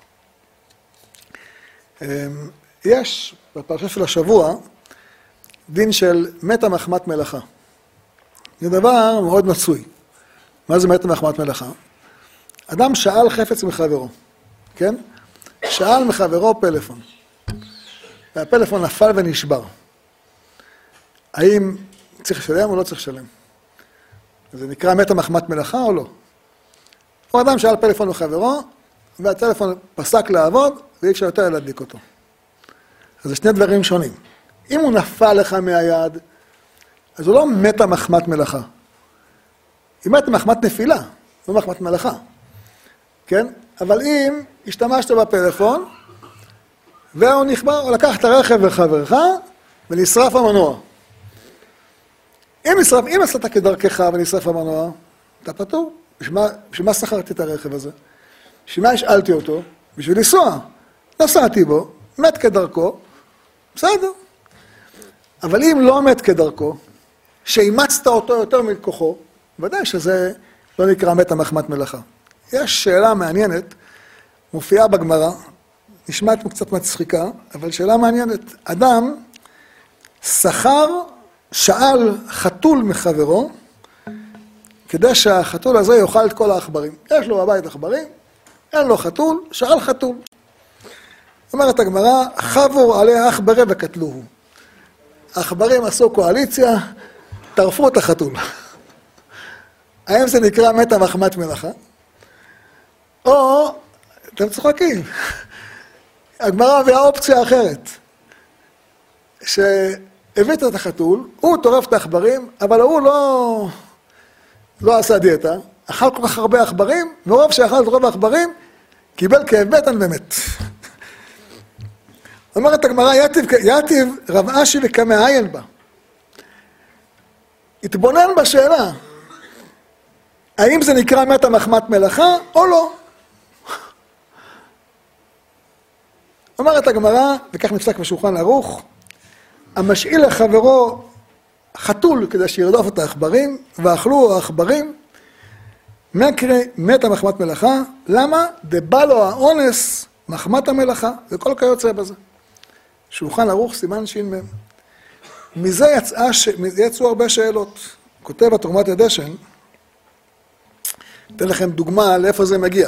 אה, יש בפרשה של השבוע דין של מתה מחמת מלאכה. זה דבר מאוד מצוי. מה זה מתה מחמת מלאכה? אדם שאל חפץ מחברו, כן? שאל מחברו פלאפון. והפלאפון נפל ונשבר. האם צריך לשלם או לא צריך לשלם? זה נקרא מתה מחמת מלאכה או לא? או אדם שאל פלאפון מחברו, והטלפון פסק לעבוד, ואי אפשר יותר להדליק אותו. אז זה שני דברים שונים. אם הוא נפל לך מהיד, אז הוא לא מתה מחמת מלאכה. היא מתה מחמת נפילה, לא מחמת מלאכה. כן? אבל אם השתמשת בפלאפון, והוא נכבר, הוא לקח את הרכב לחברך, ונשרף המנוע. אם נשרף, אם עשת כדרכך ונשרף המנוע, אתה פטור. בשביל מה שכרתי את הרכב הזה? בשביל מה השאלתי אותו? בשביל לנסוע. נסעתי בו, מת כדרכו, בסדר. אבל אם לא מת כדרכו, שאימצת אותו יותר מכוחו, ודאי שזה לא נקרא מתה מחמת מלאכה. יש שאלה מעניינת, מופיעה בגמרא, נשמעת קצת מצחיקה, אבל שאלה מעניינת. אדם שכר, שאל חתול מחברו, כדי שהחתול הזה יאכל את כל העכברים. יש לו בבית עכברים, אין לו חתול, שאל חתול. אומרת הגמרא, חבור עליה עכברי וקטלוהו. העכברים עשו קואליציה, טרפו את החתול. האם זה נקרא מתה מחמת מלאכה? או, אתם צוחקים, הגמרא הביאה אופציה אחרת, שהבאת את החתול, הוא טורף את העכברים, אבל הוא לא, לא עשה דיאטה, אכל כל כך הרבה עכברים, מרוב שאכל את רוב העכברים, קיבל כאב בטן ומת. אומרת הגמרא, יתיב, יתיב רב אשי וכמעיין בה. התבונן בשאלה, האם זה נקרא מתה מחמת מלאכה או לא? אומרת הגמרא, וכך נפסק בשולחן ערוך, המשאיל לחברו חתול כדי שירדוף את העכברים, ואכלו העכברים, מקרה מתה מחמת מלאכה, למה? דבא לו האונס מחמת המלאכה, וכל כיוצא בזה. שולחן ערוך סימן ש"מ. מזה יצאה, ש... יצאו הרבה שאלות. כותב התרומת הדשן, אתן לכם דוגמה לאיפה זה מגיע.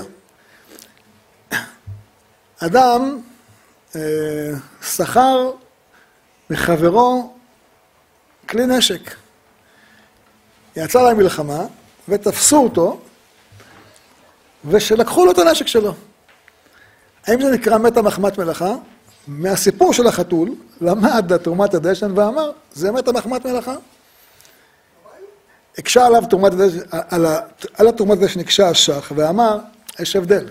אדם אה, שכר מחברו כלי נשק. יצא להם מלחמה ותפסו אותו ושלקחו לו את הנשק שלו. האם זה נקרא מתה מחמת מלאכה? מהסיפור של החתול למד תרומת הדשן ואמר, זה מתה מחמת מלאכה. הקשה עליו תרומת הדשן, על, על התרומת הדשן הקשה השח ואמר, יש הבדל.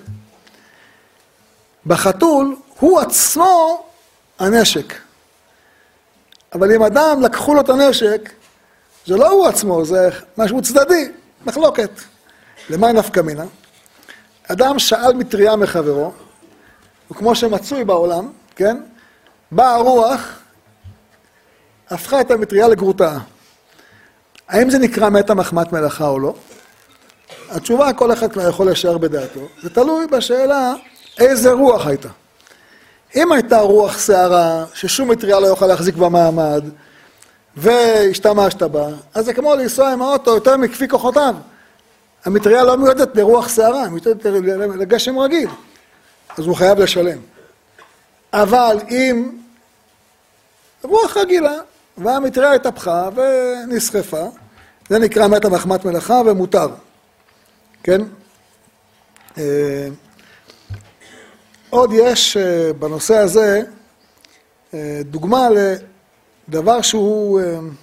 בחתול הוא עצמו הנשק. אבל אם אדם לקחו לו את הנשק, זה לא הוא עצמו, זה משהו צדדי, מחלוקת. למה נפקא מינה? אדם שאל מטריה מחברו, וכמו שמצוי בעולם, כן? באה הרוח, הפכה את המטריה לגרוטה. האם זה נקרא מתה מחמת מלאכה או לא? התשובה, כל אחד כבר יכול לשער בדעתו. זה תלוי בשאלה איזה רוח הייתה. אם הייתה רוח שערה, ששום מטריה לא יוכל להחזיק במעמד, והשתמשת בה, אז זה כמו לנסוע עם האוטו יותר מכפי כוחותיו. המטריה לא מיועדת לרוח שערה, היא מיועדת לגשם רגיל. אז הוא חייב לשלם. אבל אם רוח רגילה, והמטריה התהפכה ונסחפה, זה נקרא מתה מחמת מלאכה ומותר. כן? עוד יש בנושא הזה דוגמה לדבר שהוא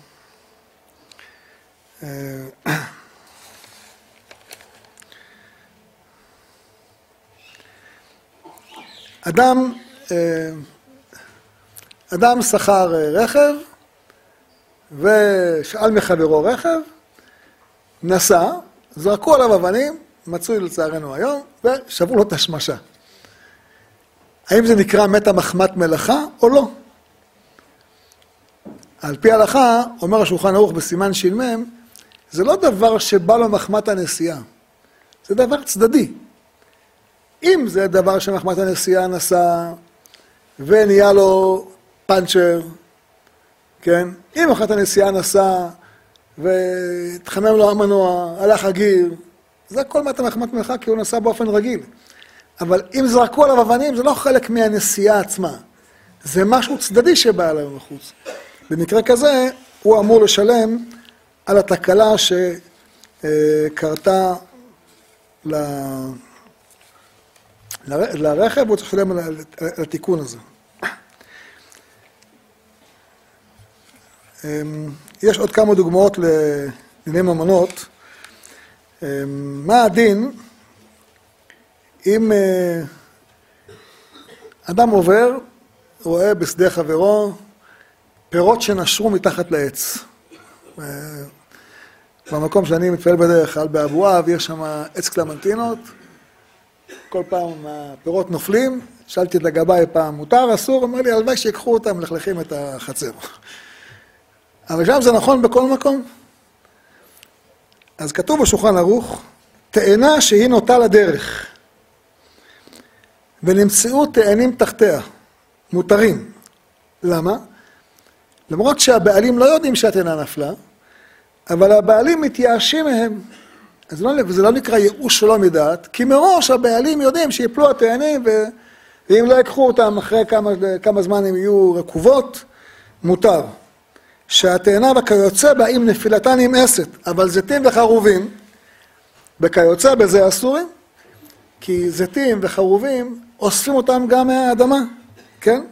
אדם אדם שכר רכב ושאל מחברו רכב, נסע, זרקו עליו אבנים, מצוי לצערנו היום, ושברו לו את השמשה. האם זה נקרא מתה מחמת מלאכה או לא? על פי ההלכה, אומר השולחן ערוך בסימן ש"מ, זה לא דבר שבא לו מחמת הנסיעה, זה דבר צדדי. אם זה דבר שמחמת הנסיעה נסע ונהיה לו פנצ'ר, כן? אם מחמת הנסיעה נסע והתחמם לו המנוע, הלך הגיר, זה הכל מתה מחמת מלאכה כי הוא נסע באופן רגיל. אבל אם זרקו עליו אבנים, זה לא חלק מהנסיעה עצמה. זה משהו צדדי שבא עליו מחוץ. במקרה כזה, הוא אמור לשלם על התקלה שקרתה לרכב, הוא צריך לשלם על התיקון הזה. יש עוד כמה דוגמאות לדיני ממונות. מה הדין אם אדם עובר, רואה בשדה חברו פירות שנשרו מתחת לעץ. במקום שאני מתפעל בדרך כלל באבואב, יש שם עץ קלמנטינות, כל פעם הפירות נופלים, שאלתי את הגבאי פעם, מותר, אסור? אמר לי, הלוואי שיקחו אותם, מלכלכים את החצר. אבל שם זה נכון בכל מקום. אז כתוב בשולחן ערוך, תאנה שהיא נוטה לדרך, ונמצאו תאנים תחתיה, מותרים. למה? למרות שהבעלים לא יודעים שהתאנה נפלה, אבל הבעלים מתייאשים מהם. אז לא, וזה לא נקרא ייאוש שלא מדעת, כי מראש הבעלים יודעים שיפלו התאנים, ו... ואם לא יקחו אותם אחרי כמה, כמה זמן הם יהיו רקובות, מותר. שהתאנה וכיוצא בה עם נפילתן נמאסת, אבל זיתים וחרובים, וכיוצא בזה אסורים, כי זיתים וחרובים אוספים אותם גם מהאדמה, כן?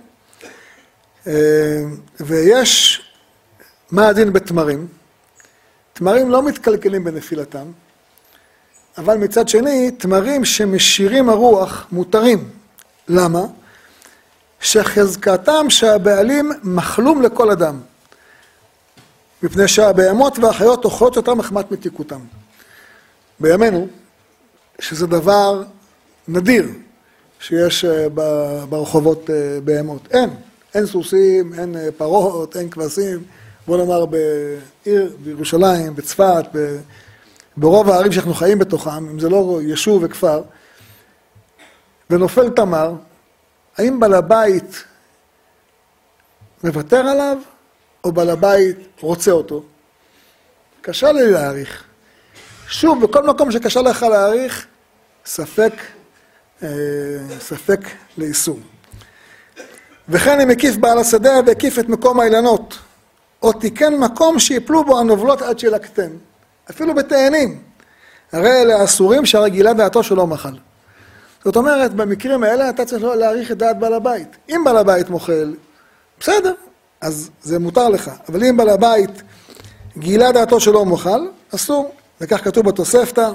ויש מה הדין בתמרים. תמרים לא מתקלקלים בנפילתם, אבל מצד שני, תמרים שמשירים הרוח מותרים. למה? שחזקתם שהבעלים מחלום לכל אדם. מפני שהבהמות והחיות אוכלות אותם מחמת מתיקותם. בימינו, שזה דבר נדיר שיש ברחובות בהמות. אין, אין סוסים, אין פרות, אין כבשים. בוא נאמר בעיר, בירושלים, בצפת, ברוב הערים שאנחנו חיים בתוכם, אם זה לא יישוב וכפר, ונופל תמר, האם בעל הבית מוותר עליו, או בעל הבית רוצה אותו? קשה לי להעריך. שוב, בכל מקום שקשה לך להעריך, ספק, אה, ספק לאיסור. וכן אם הקיף בעל השדה והקיף את מקום האילנות, או תיקן מקום שיפלו בו הנובלות עד שילקטן, אפילו בתאנים. הרי אלה אסורים שהרגילה דעתו שלא מחל. זאת אומרת, במקרים האלה אתה צריך להעריך את דעת בעל הבית. אם בעל הבית מוכל, בסדר, אז זה מותר לך. אבל אם בעל הבית גילה דעתו שלא מוכל, אסור. וכך כתוב בתוספתא,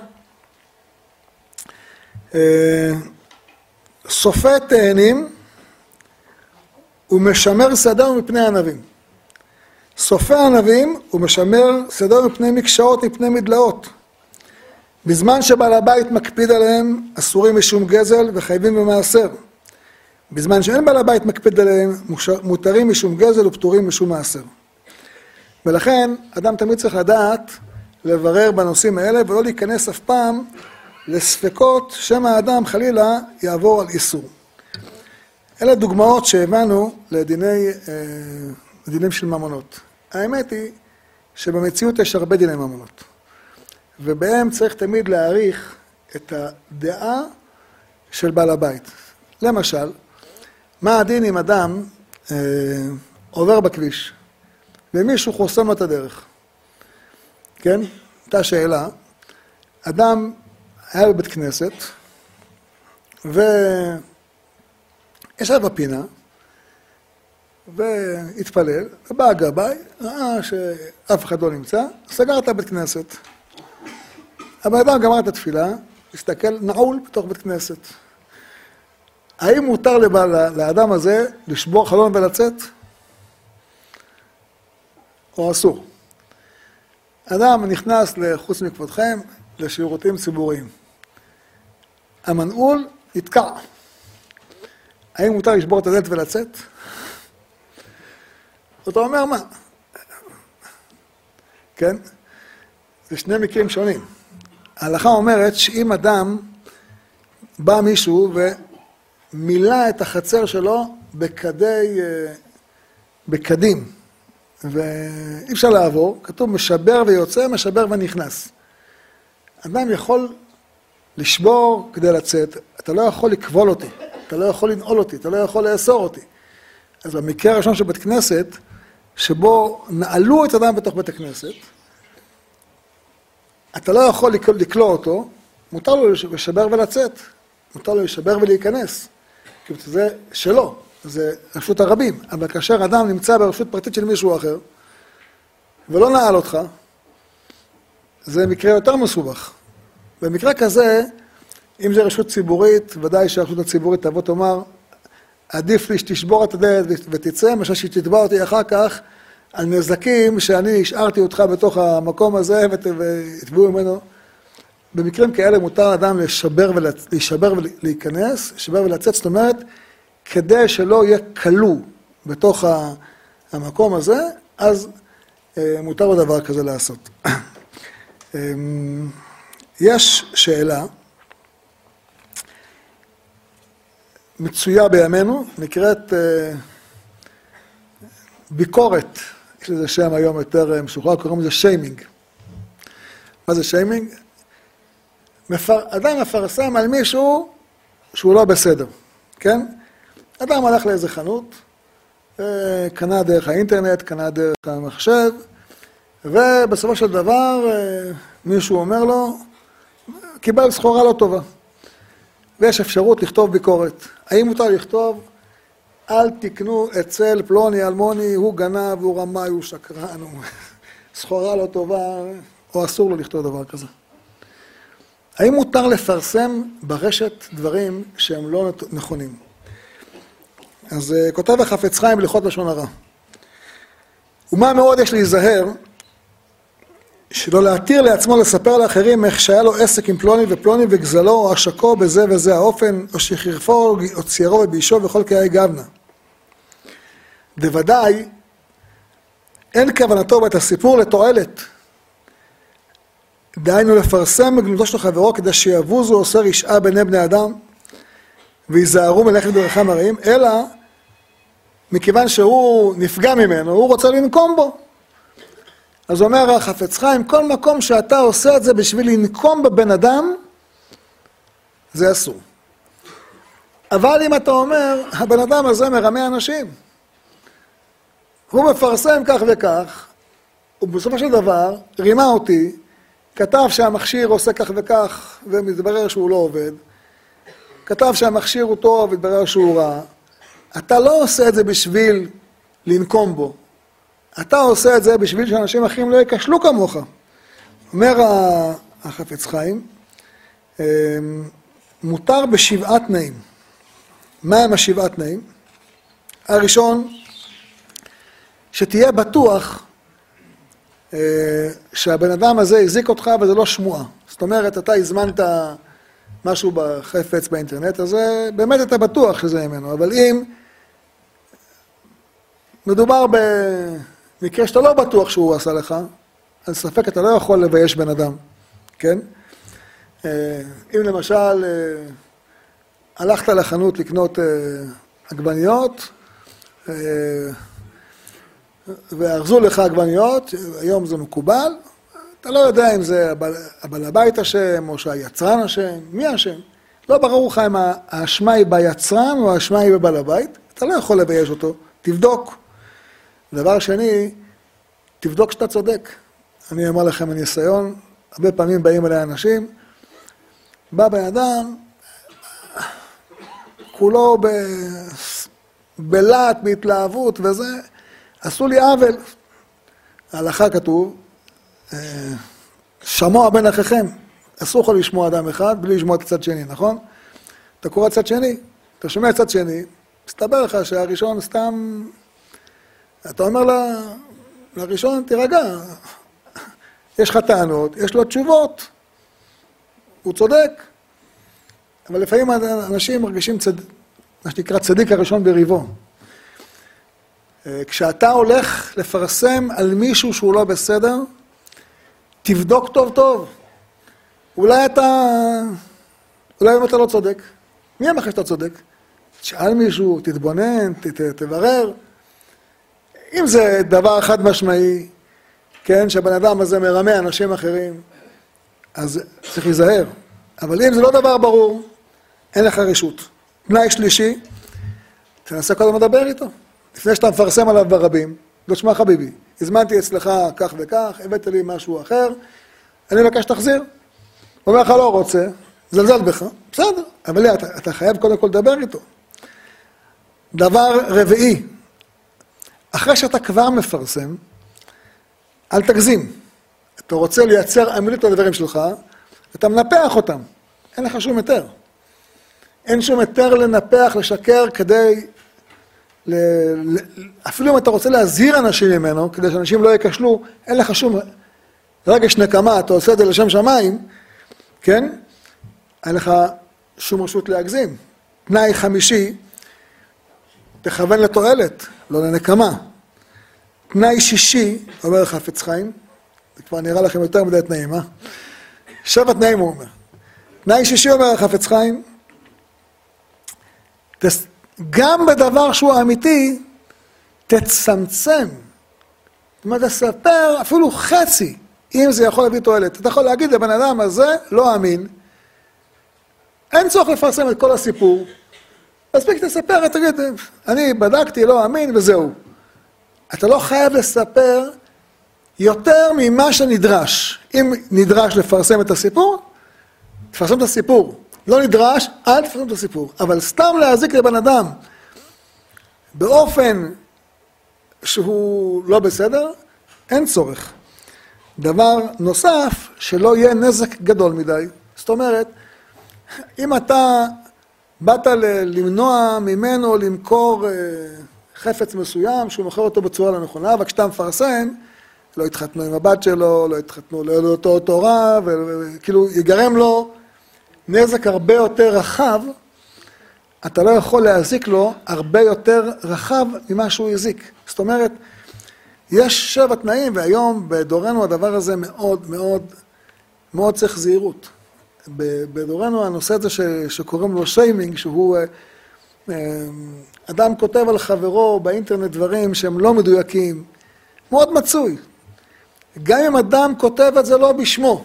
סופה תאנים ומשמר שדה מפני ענבים. סופה ענבים ומשמר שדה מפני מקשאות, מפני מדלאות. בזמן שבעל הבית מקפיד עליהם, אסורים משום גזל וחייבים במעשר. בזמן שאין בעל הבית מקפיד עליהם, מותרים משום גזל ופטורים משום מעשר. ולכן, אדם תמיד צריך לדעת לברר בנושאים האלה, ולא להיכנס אף פעם לספקות שמא האדם חלילה יעבור על איסור. אלה דוגמאות שהבנו לדיני, לדינים של ממונות. האמת היא שבמציאות יש הרבה דיני ממונות. ובהם צריך תמיד להעריך את הדעה של בעל הבית. למשל, מה הדין אם אדם אה, עובר בכביש, ומישהו חוסם לו את הדרך? כן? הייתה שאלה, אדם היה בבית כנסת, וישב בפינה, והתפלל, ובא הגבאי, ראה שאף אחד לא נמצא, סגר את הבית כנסת. הבן אדם גמר את התפילה, הסתכל נעול בתוך בית כנסת. האם מותר לאדם הזה לשבור חלון ולצאת? או אסור? אדם נכנס לחוץ מכבודכם לשירותים ציבוריים. המנעול נתקע. האם מותר לשבור את הדלת ולצאת? אתה אומר מה? כן? זה שני מקרים שונים. ההלכה אומרת שאם אדם בא מישהו ומילא את החצר שלו בקדי, בקדים, ואי אפשר לעבור, כתוב משבר ויוצא, משבר ונכנס. אדם יכול לשבור כדי לצאת, אתה לא יכול לקבול אותי, אתה לא יכול לנעול אותי, אתה לא יכול לאסור אותי. אז במקרה הראשון של בית כנסת, שבו נעלו את אדם בתוך בית הכנסת, אתה לא יכול לקלוא אותו, מותר לו לשבר ולצאת, מותר לו לשבר ולהיכנס, כי זה שלו, זה רשות הרבים, אבל כאשר אדם נמצא ברשות פרטית של מישהו אחר, ולא נעל אותך, זה מקרה יותר מסובך. במקרה כזה, אם זה רשות ציבורית, ודאי שהרשות הציבורית תבוא תאמר, עדיף לי שתשבור את הדלת ותצא, מאשר שתתבע אותי אחר כך, על נזקים שאני השארתי אותך בתוך המקום הזה והתבעו ממנו. במקרים כאלה מותר אדם לשבר, ולצ... לשבר ולהיכנס, לשבר ולצאת, זאת אומרת, כדי שלא יהיה כלוא בתוך המקום הזה, אז אה, מותר לו דבר כזה לעשות. אה, יש שאלה מצויה בימינו, נקראת אה, ביקורת. יש לזה שם היום יותר משוחרר, קוראים לזה שיימינג. מה זה שיימינג? מפר... אדם מפרסם על מישהו שהוא לא בסדר, כן? אדם הלך לאיזה חנות, קנה דרך האינטרנט, קנה דרך המחשב, ובסופו של דבר מישהו אומר לו, קיבל סחורה לא טובה. ויש אפשרות לכתוב ביקורת. האם מותר לכתוב? אל תקנו אצל פלוני אלמוני, הוא גנב, הוא רמאי, הוא שקרן, הוא סחורה לא טובה, או אסור לו לכתוב דבר כזה. האם מותר לפרסם ברשת דברים שהם לא נכונים? אז כותב החפץ חיים בהלכות לשון הרע. ומה מאוד יש להיזהר, שלא להתיר לעצמו לספר לאחרים איך שהיה לו עסק עם פלוני ופלוני וגזלו או השקו בזה וזה האופן, או שחרפו או ציירו ובישו וכל כאי גבנה. בוודאי, אין כוונתו בית הסיפור לתועלת. דהיינו לפרסם בגנותו של חברו כדי שיבוזו עושה רשעה ביני בני אדם ויזהרו מלאכת דרכם הרעים, אלא מכיוון שהוא נפגע ממנו, הוא רוצה לנקום בו. אז אומר החפץ חיים, כל מקום שאתה עושה את זה בשביל לנקום בבן אדם, זה אסור. אבל אם אתה אומר, הבן אדם הזה מרמה אנשים, הוא מפרסם כך וכך, ובסופו של דבר רימה אותי, כתב שהמכשיר עושה כך וכך, ומתברר שהוא לא עובד, כתב שהמכשיר הוא טוב, ומתברר שהוא רע, אתה לא עושה את זה בשביל לנקום בו, אתה עושה את זה בשביל שאנשים אחרים לא יקשלו כמוך. אומר החפץ חיים, מותר בשבעה תנאים. מה הם השבעה תנאים? הראשון, שתהיה בטוח שהבן אדם הזה הזיק אותך וזה לא שמועה. זאת אומרת, אתה הזמנת משהו בחפץ באינטרנט, אז באמת אתה בטוח שזה ממנו. אבל אם מדובר במקרה שאתה לא בטוח שהוא עשה לך, אז ספק אתה לא יכול לבייש בן אדם, כן? אם למשל הלכת לחנות לקנות עגבניות, וארזו לך עגבניות, היום זה מקובל, אתה לא יודע אם זה הבעל הבית השם או שהיצרן השם, מי השם? לא ברור לך אם האשמה היא ביצרן או האשמה היא בבעל הבית, אתה לא יכול לבייש אותו, תבדוק. דבר שני, תבדוק שאתה צודק. אני אומר לכם מניסיון, הרבה פעמים באים אליי אנשים, בא בן אדם, כולו ב... בלט, בהתלהבות וזה, עשו לי עוול. ההלכה כתוב, שמוע בין אחיכם, אסור לך לשמוע אדם אחד בלי לשמוע את הצד שני, נכון? אתה קורא צד שני, אתה שומע צד שני, מסתבר לך שהראשון סתם, אתה אומר לה, לראשון תירגע, יש לך טענות, יש לו תשובות, הוא צודק, אבל לפעמים אנשים מרגישים צד... מה שנקרא צדיק הראשון בריבו. כשאתה הולך לפרסם על מישהו שהוא לא בסדר, תבדוק טוב טוב. אולי אתה, אולי אם אתה לא צודק. מי אמר שאתה צודק? תשאל מישהו, תתבונן, ת, ת, תברר. אם זה דבר חד משמעי, כן, שהבן אדם הזה מרמה אנשים אחרים, אז צריך להיזהר. אבל אם זה לא דבר ברור, אין לך רשות. תנאי שלישי, תנסה קודם לדבר איתו. לפני שאתה מפרסם עליו ברבים, לא תשמע חביבי, הזמנתי אצלך כך וכך, הבאת לי משהו אחר, אני מבקש שתחזיר. הוא אומר לך לא רוצה, זלזל בך, בסדר, אבל אתה, אתה חייב קודם כל לדבר איתו. דבר רביעי, אחרי שאתה כבר מפרסם, אל תגזים. אתה רוצה לייצר אמינות לדברים שלך, אתה מנפח אותם, אין לך שום היתר. אין שום היתר לנפח, לשקר, כדי, ל... אפילו אם אתה רוצה להזהיר אנשים ממנו, כדי שאנשים לא יקשלו, אין לך שום רגש נקמה, אתה עושה את זה לשם שמיים, כן? אין לך שום רשות להגזים. תנאי חמישי, תכוון לתועלת, לא לנקמה. תנאי שישי, אומר חפץ חיים, זה כבר נראה לכם יותר מדי תנאים, אה? שבע תנאים הוא אומר. תנאי שישי אומר חפץ חיים, גם בדבר שהוא אמיתי, תצמצם. זאת אומרת, תספר אפילו חצי, אם זה יכול להביא תועלת. אתה יכול להגיד לבן אדם הזה, לא אמין, אין צורך לפרסם את כל הסיפור, מספיק תספר, תגיד, אני בדקתי, לא אמין, וזהו. אתה לא חייב לספר יותר ממה שנדרש. אם נדרש לפרסם את הסיפור, תפרסם את הסיפור. לא נדרש, אל תפרסם את הסיפור. אבל סתם להזיק לבן אדם באופן שהוא לא בסדר, אין צורך. דבר נוסף, שלא יהיה נזק גדול מדי. זאת זאת אומרת, אם אתה באת למנוע ממנו למכור חפץ מסוים, שהוא מוכר אותו בצורה לא נכונה, וכשאתה מפרסם, לא יתחתנו עם הבת שלו, לא יתחתנו, לא ידעו אותו תורה, וכאילו יגרם לו נזק הרבה יותר רחב, אתה לא יכול להזיק לו הרבה יותר רחב ממה שהוא יזיק. זאת אומרת, יש שבע תנאים, והיום בדורנו הדבר הזה מאוד מאוד מאוד צריך זהירות. בדורנו הנושא הזה שקוראים לו שיימינג, שהוא אדם כותב על חברו באינטרנט דברים שהם לא מדויקים, מאוד מצוי. גם אם אדם כותב את זה לא בשמו,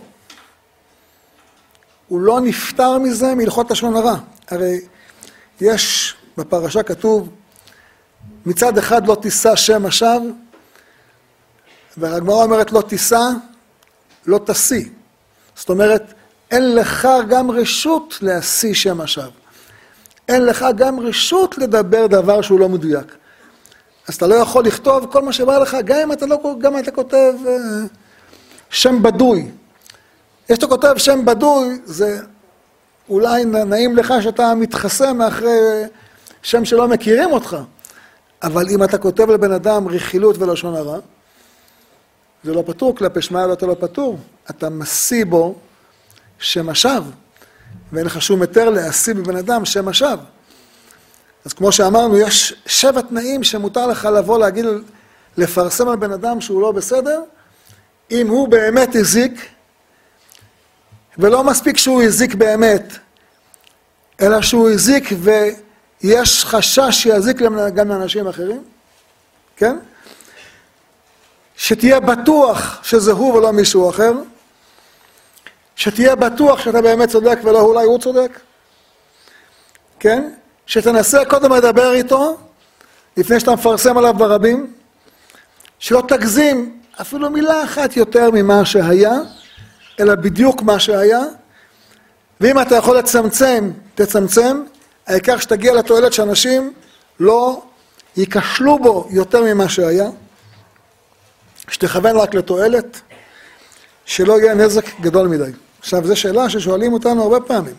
הוא לא נפטר מזה מהלכות לשון הרע. הרי יש בפרשה כתוב, מצד אחד לא תישא שם השווא, והגמרא אומרת לא תישא, לא תשיא. זאת אומרת, אין לך גם רשות להשיא שם השווא. אין לך גם רשות לדבר דבר שהוא לא מדויק. אז אתה לא יכול לכתוב כל מה שבא לך, גם אם אתה, לא, גם אם אתה כותב uh, שם בדוי. יש אתה כותב שם בדוי, זה אולי נעים לך שאתה מתחסם מאחרי שם שלא מכירים אותך. אבל אם אתה כותב לבן אדם רכילות ולשון הרע, זה לא פטור, כלפי שמיא אתה לא פטור. אתה משיא בו שם השווא, ואין לך שום היתר להשיא בבן אדם שם השווא. אז כמו שאמרנו, יש שבע תנאים שמותר לך לבוא להגיד, לפרסם על בן אדם שהוא לא בסדר, אם הוא באמת הזיק, ולא מספיק שהוא הזיק באמת, אלא שהוא הזיק ויש חשש שיזיק גם לאנשים אחרים, כן? שתהיה בטוח שזה הוא ולא מישהו אחר, שתהיה בטוח שאתה באמת צודק ולא אולי הוא צודק, כן? שתנסה קודם לדבר איתו, לפני שאתה מפרסם עליו ברבים, שלא תגזים אפילו מילה אחת יותר ממה שהיה, אלא בדיוק מה שהיה, ואם אתה יכול לצמצם, תצמצם, העיקר שתגיע לתועלת שאנשים לא ייכשלו בו יותר ממה שהיה, שתכוון רק לתועלת, שלא יהיה נזק גדול מדי. עכשיו, זו שאלה ששואלים אותנו הרבה פעמים.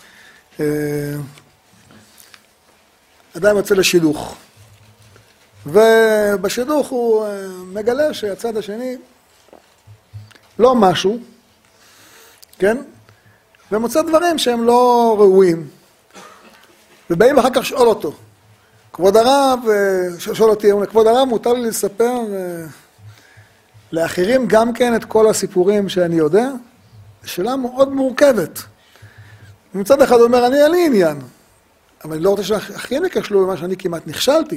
אדם יוצא לשידוך, ובשידוך הוא מגלה שהצד השני לא משהו, כן? ומוצא דברים שהם לא ראויים. ובאים אחר כך שואל אותו, כבוד הרב, שואל אותי, כבוד הרב, מותר לי לספר לאחרים גם כן את כל הסיפורים שאני יודע? שאלה מאוד מורכבת. מצד אחד הוא אומר, אני אין לי עניין, אבל אני לא רוצה שאחרים יקשלו במה שאני כמעט נכשלתי.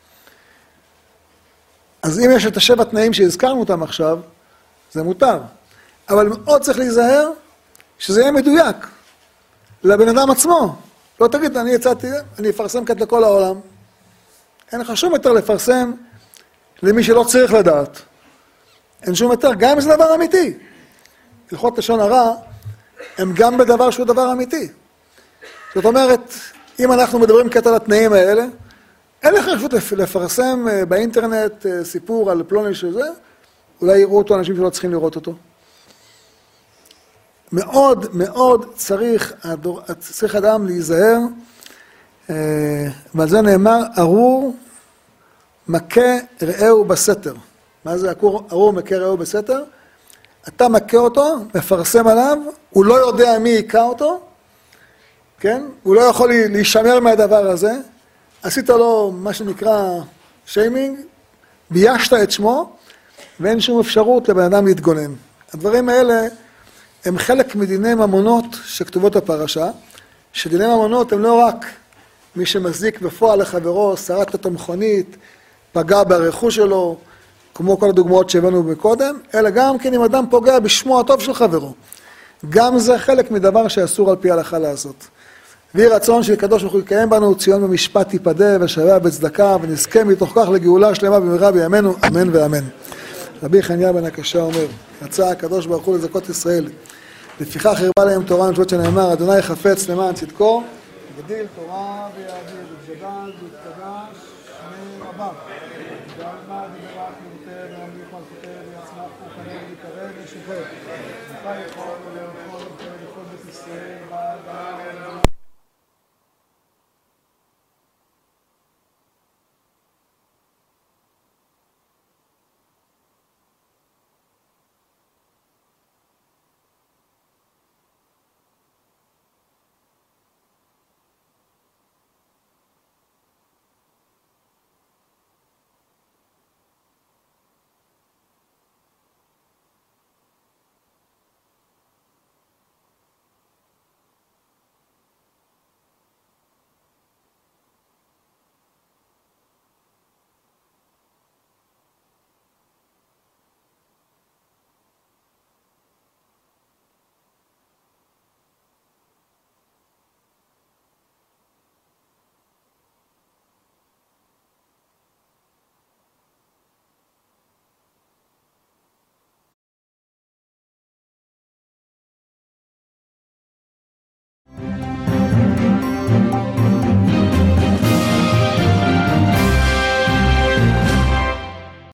אז אם יש את השבע תנאים שהזכרנו אותם עכשיו, זה מותר. אבל מאוד צריך להיזהר שזה יהיה מדויק לבן אדם עצמו. לא תגיד, אני יצאתי, אני אפרסם כת לכל העולם. אין לך שום יותר לפרסם למי שלא צריך לדעת. אין שום יותר, גם אם זה דבר אמיתי. הלכות לשון הרע הם גם בדבר שהוא דבר אמיתי. זאת אומרת, אם אנחנו מדברים קטע על התנאים האלה, אין לך רשות לפרסם באינטרנט סיפור על פלוני שזה, אולי יראו אותו אנשים שלא צריכים לראות אותו. מאוד מאוד צריך, צריך אדם להיזהר, ועל זה נאמר, ארור מכה רעהו בסתר. מה זה ארור מכה רעהו בסתר? אתה מכה אותו, מפרסם עליו, הוא לא יודע מי יקע אותו, כן? הוא לא יכול להישמר מהדבר הזה, עשית לו מה שנקרא שיימינג, ביישת את שמו, ואין שום אפשרות לבן אדם להתגונן. הדברים האלה הם חלק מדיני ממונות שכתובות בפרשה, שדיני ממונות הם לא רק מי שמזיק בפועל לחברו, שרט את המכונית, פגע ברכוש שלו, כמו כל הדוגמאות שהבאנו מקודם, אלא גם כן אם אדם פוגע בשמו הטוב של חברו. גם זה חלק מדבר שאסור על פי ההלכה לעשות. ויהי רצון שקדוש ברוך הוא יקיים בנו, ציון במשפט תיפדה ושווה בצדקה, ונזכה מתוך כך לגאולה שלמה במהרה בימינו, אמן ואמן. רבי חניה בן הקשה אומר, רצה הקדוש ברוך הוא לזכות ישראל, לפיכך הרבה להם תורה ומצוות שנאמר, אדוני חפץ למען צדקו, גדיל תורה ויעביר, וגדל ויתקדש שמי רבה. גדל מה דברך ירתה וימליך מלכותה ויצמח חנן וקרב ושוכב. לך יכול לאכול בכל בית ישראל,